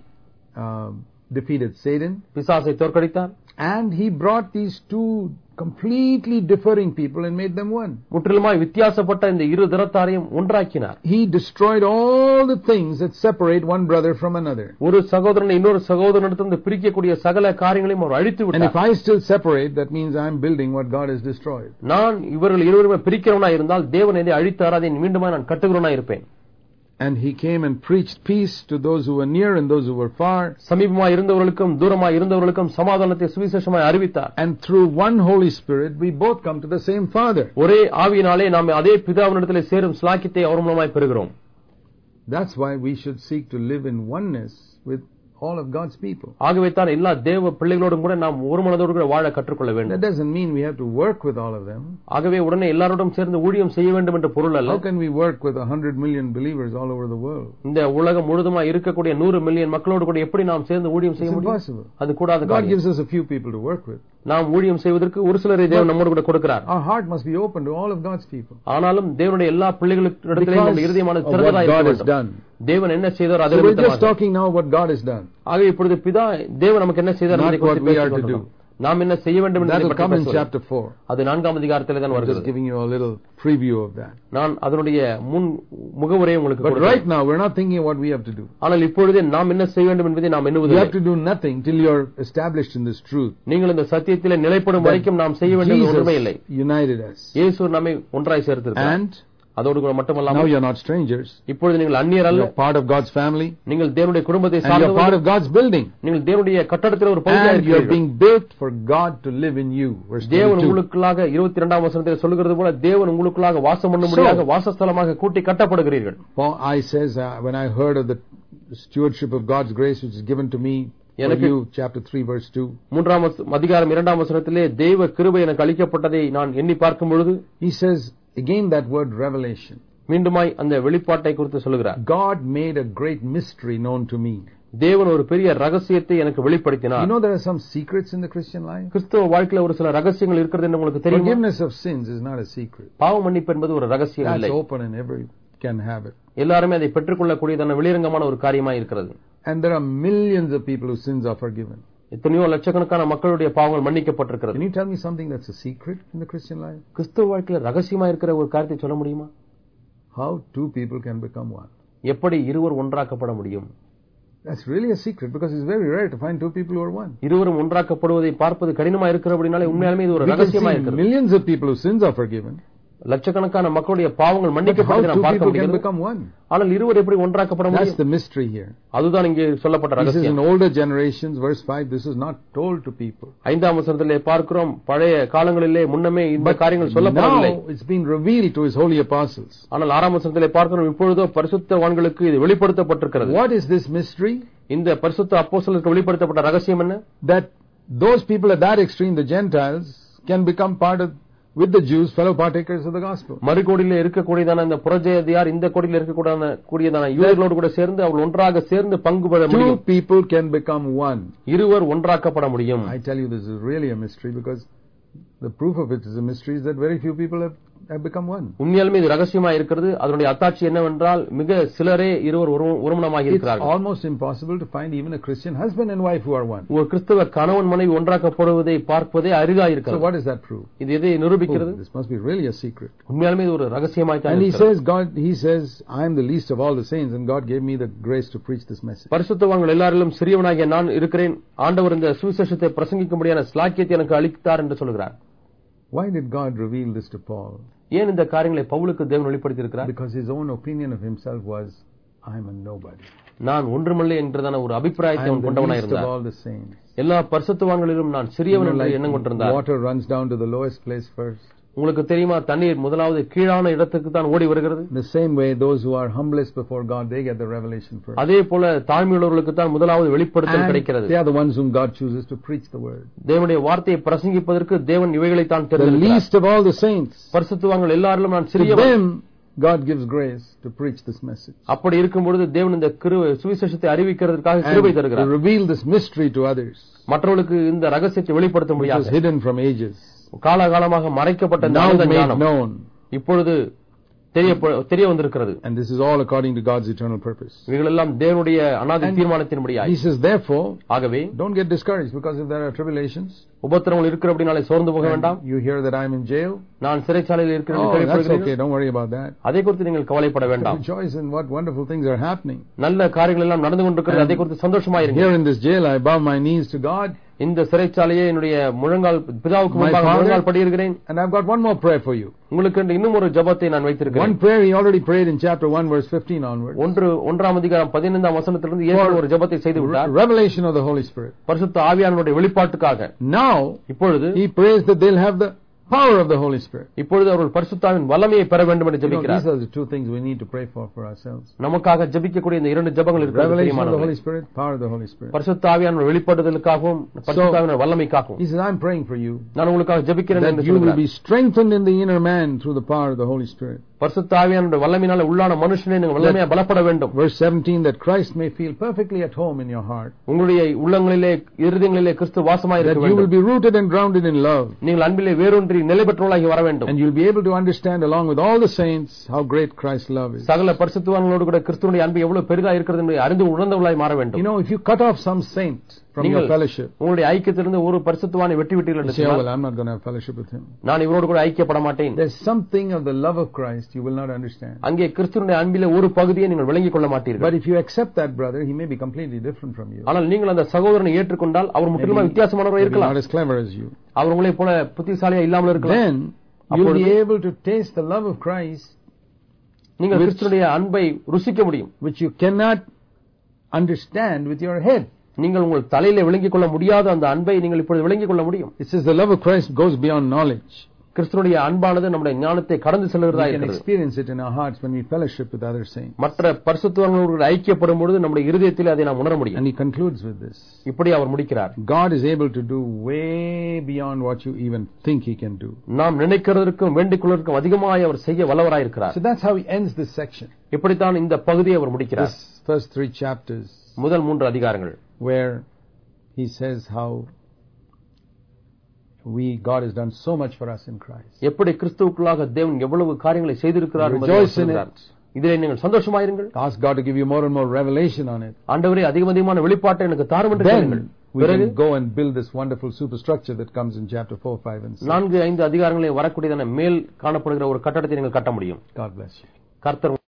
Defeated Satan. பிசாசை தோற்கடித்தார். And he brought these two completely differing people and made them one. முற்றிலுமாய் வித்தியாசப்பட்ட இந்த இரு தரத்தாரையும் ஒன்றாக்கினார். He destroyed all the things that separate one brother from another. ஒரு சகோதரனை இன்னொரு சகோதரனிடத்திலிருந்து பிரிக்கக்கூடிய சகல காரியங்களையும் அவர் அழித்து விட்டார். And if I still separate, that means I am building what God has destroyed. நான் இவர்கள் இருவருமே பிரிக்கிறவனாய் இருந்தால் தேவன் இதை அழித்தார், அதை மீண்டுமா நான் கட்டுகிறவனாய் இருப்பேன். And he came and preached peace to those who were near and those who were far. சமீபமாய் இருந்தவர்களுக்கும் தூரமாய் இருந்தவர்களுக்கும் சமாதானத்தை சுவிசேஷமாய் அறிவித்தார். And through one Holy Spirit we both come to the same Father. ஒரே ஆவியினாலே நாம் அதே பிதாவினிடத்திலே சேரும் ஸ்லாக்கியத்தை அவர் மூலமாய் பெறுகிறோம். That's why we should seek to live in oneness with all of God's people. ஆகவே தான் எல்லா தேவ பிள்ளைகளோடும் கூட நாம் ஒரு மனதோடு கூட வாழ கற்றுக்கொள்ள வேண்டும். That doesn't mean we have to work with all of them. ஆகவே உடனே எல்லாரோடும் சேர்ந்து ஊழியம் செய்ய வேண்டும் என்ற பொருள் அல்ல. How can we work with a hundred million believers all over the world? இந்த உலகம் முழுதுமா இருக்கக்கூடிய நூறு மில்லியன் மக்களோடு கூட எப்படி நாம் சேர்ந்து ஊழியம் செய்ய முடியும்? அது கூடாத காரியம். God gives us a few people to work with. நாம் ஊழியம் செய்வதற்கு ஒரு சிலரை தேவன் நம்மோடு கூட கொடுக்கிறார். Our heart must be open to all of God's people. ஆனாலும் தேவனுடைய எல்லா பிள்ளைகளுக்கிடத்திலே நம்முடைய இருதயமானது திறந்ததாய் இருக்க வேண்டும். தேவன் என்ன செய்தார் அதை we are just talking now what God has done. ஆக இப்பொழுது பிதா தேவன் நமக்கு என்ன செய்தார் என்பதை பற்றி பேசுகிறோம். நாம் என்ன செய்ய வேண்டும் என்பதை பற்றி பேசுகிறோம். chapter four. அது நான்காம் அதிகாரத்திலே தான் வருகிறது. Just giving you a little preview of that. நான் அதனுடைய முன் முகவுரையை உங்களுக்கு கொடுக்கிறேன். But right now we are not thinking what we have to do. ஆனால் இப்பொழுது நாம் என்ன செய்ய வேண்டும் என்பதை நாம் எண்ணுவதில்லை. You have to do nothing till you are established in this truth. நீங்கள் இந்த சத்தியத்திலே நிலைப்படும் வரைக்கும் நாம் செய்ய வேண்டியது ஒன்றுமே இல்லை. United us. இயேசு நம்மை ஒன்றாய் சேர்த்திருக்கிறார். And அதோடு கூட மட்டுமல்லாமல் now you are not strangers. இப்பொழுது நீங்கள் அந்நியர் அல்ல. You are part of God's family. நீங்கள் தேவனுடைய குடும்பத்தை சார்ந்தவர்கள். You are part of God's building. நீங்கள் தேவனுடைய கட்டடத்திலே ஒரு பகுதியாக இருக்கிறீர்கள். You are being built for God to live in you. தேவன் உங்களுக்குள்ளாக இருபத்தி இரண்டாம் வசனத்திலே சொல்கிறது போல தேவன் உங்களுக்குள்ளாக வாசம் பண்ணும்படியாக வாசஸ்தலமாக கூட்டி கட்டப்படுகிறீர்கள். I says uh, when I heard of the stewardship of God's grace which is given to me, you, chapter three, verse two. மூன்றாம் அதிகாரம் இரண்டாம் வசனத்திலே தேவ கிருபை எனக்கு அளிக்கப்பட்டதை நான் எண்ணி பார்க்கும் பொழுது, he says again that word revelation. மீண்டுமாய் அந்த வெளிப்பாட்டை குறித்து சொல்கிறார். God made a great mystery known to me. தேவன் ஒரு பெரிய ரகசியத்தை எனக்கு வெளிப்படுத்தினார். You know there are some secrets in the Christian life. கிறிஸ்தவ வாழ்க்கையில ஒரு சில ரகசியங்கள் இருக்கிறது என்று உங்களுக்கு தெரியுமா? Forgiveness of sins is not a secret. பாவ மன்னிப்பு என்பது ஒரு ரகசியம் இல்லை. That's open and everyone can have it. எல்லாரும் அதை பெற்றுக்கொள்ள கூடியதான வெளிரங்கமான ஒரு காரியமாக இருக்கிறது. And there are millions of people whose sins are forgiven. எத்தனையோ லட்சக்கணக்கான மக்களுடைய பாவங்கள் மன்னிக்கப்பட்டிருக்கிறது. Can you tell me something that's a secret in the Christian life? கிறிஸ்தவ வாழ்க்கையில ரகசியமா இருக்கிற ஒரு காரியத்தை சொல்ல முடியுமா? How two people can become one? எப்படி இருவர் ஒன்றாக்கப்பட முடியும்? That's really a secret because it's very rare to find two people who are one. இருவரும் ஒன்றாக்கப்படுவதை பார்ப்பது கடினமா இருக்கிறபடினாலே உண்மையாலுமே இது ஒரு ரகசியமா இருக்கிறது. Millions of people whose sins are forgiven. லட்சக்கணக்கான மக்களுடைய பாவங்கள் மன்னிக்கப்படுவதை நாம் பார்க்க முடியும். ஆனால் இருவர் எப்படி ஒன்றாக்கப்பட முடியும்? That's the mystery here. அதுதான் இங்கே சொல்லப்பட்ட ரகசியம். This is in older generations, verse five. This is not told to people. ஐந்தாம் வசனத்திலே பார்க்கிறோம், பழைய காலங்களிலே முன்னமே இந்த காரியங்கள் சொல்லப்படவில்லை. Now it's been revealed to his holy apostles. ஆனால் ஆறாம் வசனத்திலே பார்க்கிறோம், இப்பொழுதோ பரிசுத்தவான்களுக்கு இது வெளிப்படுத்தப்பட்டிருக்கிறது. What is this mystery? இந்த பரிசுத்த அப்போஸ்தலருக்கு வெளிப்படுத்தப்பட்ட ரகசியம் என்ன? That those people at that extreme, the Gentiles, can become part of with the Jews, fellow partakers of the gospel. மறுகோடியிலே இருக்கக்கூடியதான இந்த புறஜாதியார் இந்த கோடியிலே இருக்கக்கூடியதான கூடியதான யூதர்களோடு கூட சேர்ந்து அவர்கள் ஒன்றாக சேர்ந்து பங்கு பெற முடியும். Two people can become one. இருவர் ஒன்றாக்கப்பட முடியும். I tell you, this is really a mystery because the proof of it is a mystery is that very few people have, have become one. உண்மையாலுமே இது ரகசியமா இருக்கிறது. அதனுடைய அத்தாட்சி என்னவென்றால் மிக சிலரே இருவர் ஒருமனமாக இருக்கிறார்கள். It's almost impossible to find even a Christian husband and wife who are one. ஒரு கிறிஸ்தவ கணவன் மனைவி ஒன்றாக்கப்படுவதை பார்ப்பதே அரிதா இருக்கிறது. So what does that prove? இது எதை நிரூபிக்கிறது? Oh, this must be really a secret. உண்மையாலுமே இது ஒரு ரகசியமாய் தான் இருக்கிறது. And he இருக்கிறது. says God he says I am the least of all the saints and God gave me the grace to preach this message. பரிசுத்தவான்கள் எல்லாரிலும் சிறியவனாகிய நான் இருக்கிறேன். ஆண்டவர் இந்த சுவிசேஷத்தை பிரசங்கிக்கும்படியான ஸ்லாக்கியத்தை எனக்கு அளித்தார் என்று சொல்கிறார். Why did God reveal this to Paul? ஏன் இந்த காரியங்களை பவுலுக்கு தேவன் வெளிப்படுத்தி இருக்கிறார்? Because his own opinion of himself was I am a nobody. நான் ஒன்றுமில்லை என்றதான ஒரு அபிப்பிராயத்தை அவன் கொண்டவனாய் இருந்தார். all the saints. எல்லா பரிசுத்தவான்களிலும் நான் சிறியவன் என்று எண்ணம் கொண்டிருந்தார். Water runs down to the lowest place first. உங்களுக்கு தெரியுமா, தண்ணீர் முதலாவது கீழான இடத்துக்கு தான் ஓடி வருகிறது. The same way those who are humblest before God they get the revelation first. அதே போல தாழ்மையுள்ளவர்களுக்கு தான் முதலாவது வெளிப்படுத்தல் கிடைக்கிறது. They are the ones whom God chooses to preach the word. தேவனுடைய வார்த்தையை பிரசங்கிப்பதற்கு தேவன் இவைகளை தான் The least of all the saints. பரிசுத்தவான்கள் எல்லாரிலும் நான் சிறியவன். God gives grace to preach this message. அப்படி இருக்கும் பொழுது தேவன் இந்த சுவிசேஷத்தை அறிவிக்கிறதுக்காக கிருபை தருகிறார். To reveal this mystery to others. மற்றவர்களுக்கு இந்த ரகசியத்தை வெளிப்படுத்த முடியாது. It was hidden from ages. காலகாலமாக மறைக்கப்பட்ட ஞானம் இப்பொழுது தெரிய வந்திருக்கிறது. And this is all according to God's eternal purpose. இவைகளெல்லாம் தேவனுடைய அநாதி தீர்மானத்தின்படியாய். He says therefore, ஆகவே don't get discouraged because if there are tribulations, உபத்திரவங்கள் இருக்கிறபடினாலே சோர்ந்து போக வேண்டாம். You hear that I am in jail? நான் சிறைச்சாலையில் இருக்கிறேன் என்று கேள்விப்படுகிறீர்கள். Okay, don't worry about that. அதை குறித்து நீங்கள் கவலைப்பட வேண்டாம். Rejoice in what wonderful things are happening. நல்ல காரியங்கள் எல்லாம் நடந்து கொண்டிருக்கிறது. அதை குறித்து சந்தோஷமாக இருங்கள். Here in this jail I bow my knees to God. இந்த சிறைச்சாலையே என்னுடைய முழங்கால் பிதாவுக்கு முன்பாக முழங்கால் படியிருக்கிறேன். And I've got one more prayer for you. உங்களுக்கு இன்னும் ஒரு ஜெபத்தை நான் வைத்திருக்கிறேன். One prayer he already prayed in chapter one verse fifteen onwards. ஒன்று ஒன்றாம் அதிகாரம் பதினைந்தாம் வசனத்திலிருந்து ஏற்கனவே ஒரு ஜெபத்தை செய்து விட்டார். Revelation of the Holy Spirit. பரிசுத்த ஆவியானவருடைய வெளிப்பாட்டுக்காக. Now இப்பொழுது he prays that they'll have the power of the Holy Spirit. இப்பொழுது அவர்கள் பரிசுத்தாவின் வல்லமையை பெற வேண்டும் என்று ஜெபிக்கிறார். These are the two things we need to pray for for ourselves. நமக்காக ஜெபிக்கக்கூடிய இந்த இரண்டு ஜெபங்கள் இருக்கிறது. Revelation of the Holy Spirit, power of the Holy Spirit. பரிசுத்த ஆவியானவர் வெளிப்படுதலுக்காகவும் பரிசுத்தாவின் வல்லமைக்காகவும். He says I'm praying for you. நான் உங்களுக்காக ஜெபிக்கிறேன் என்று சொல்கிறார். You will be strengthened in the inner man through the power of the Holy Spirit. பரிசுத்த ஆவியானவருடைய வல்லமையினால உள்ளான மனுஷனே நீங்கள் வல்லமையா பலப்பட வேண்டும். Verse seventeen, that Christ may feel perfectly at home in your heart. உங்களுடைய உள்ளங்களிலே இருதயங்களிலே கிறிஸ்து வாசமாய் இருக்க வேண்டும். That you will be rooted and grounded in love. நீங்கள் அன்பிலே வேரூன்றி நிலைபெற்றவர்களாக வர வேண்டும். And you'll be able to understand along with all the saints how great Christ's love is. சகல பரிசுத்தவான்களோடு கூட கிறிஸ்துவின் அன்பு எவ்வளவு பெரிதா இருக்கிறது என்று அறிந்து உணர்ந்தவர்களாய் மாற வேண்டும். You know, if you cut off some saint from your fellowship, உங்களுடைய ஐக்கியத்திலிருந்து ஒரு பரிசுத்தவானை வெட்டி விட்டீர்கள் என்று சொன்னால், I'm not going to have fellowship with him. நான் இவரோடு கூட ஐக்கியப்பட மாட்டேன். There's something of the love of Christ you will not understand. அங்கே கிறிஸ்துவின் அன்பிலே ஒரு பகுதியை நீங்கள் விளங்கிக் கொள்ள மாட்டீர்கள். But if you accept that brother, he may be completely different from you. ஆனால் நீங்கள் அந்த சகோதரனை ஏற்றுக்கொண்டால் அவர் முற்றிலுமாக வித்தியாசமானவராக இருக்கலாம். Not as clever as you. அவர் உங்களைப் போல புத்திசாலியா இல்லாமல் இருக்கலாம். Then you'll be able to taste the love of Christ. நீங்கள் கிறிஸ்துவின் அன்பை ருசிக்க முடியும். Which you cannot understand with your head. நீங்கள் உங்கள் தலையிலே விளங்கிக் கொள்ள முடியாத அந்த அன்பை நீங்கள் இப்பொழுது விளங்கிக் கொள்ள முடியும். It says the love of Christ goes beyond knowledge. கிறிஸ்துவுடைய அன்பானது நம்முடைய ஞானத்தை கடந்து செல்கிறதா We can இருக்கிறது. experience it in our hearts when we fellowship with other saints. மற்ற பரிசுத்தவான்களோடு ஐக்கியப்படும் பொழுது நம்முடைய இருதயத்தில் அதை நாம் உணர முடியும். And he concludes with this. இப்படி அவர் முடிக்கிறார். God is able to do way beyond what you even think he can do. நாம் நினைக்கிறதற்கும் வேண்டிக் கொள்வதற்கும் அதிகமாக அவர் செய்ய வல்லவராய் இருக்கிறார். So that's how he ends this section. இப்படித்தான் இந்த பகுதியை அவர் முடிக்கிறார். This first three chapters முதல் மூன்று அதிகாரங்கள் where he says how we God has done so much for us in Christ. எப்படி கிறிஸ்துவுக்குள்ளாக தேவன் எவ்வளவு காரியங்களை செய்திருக்கிறார் என்பதை Rejoice in சொல்கிறார். it. இதிலே நீங்கள் சந்தோஷமாயிருங்கள். Ask God to give you more and more revelation on it. ஆண்டவரே அதிக அதிகமான வெளிப்பாட்டை எனக்கு தாரும் என்று கேளுங்கள். Then we can go and build this wonderful superstructure that comes in chapter four, five and six. நான்கு ஐந்து அதிகாரங்களில் வரக்கூடியதான மேல் காணப்படுகிற ஒரு கட்டடத்தை நீங்கள் கட்ட முடியும். God bless you. கர்த்தர்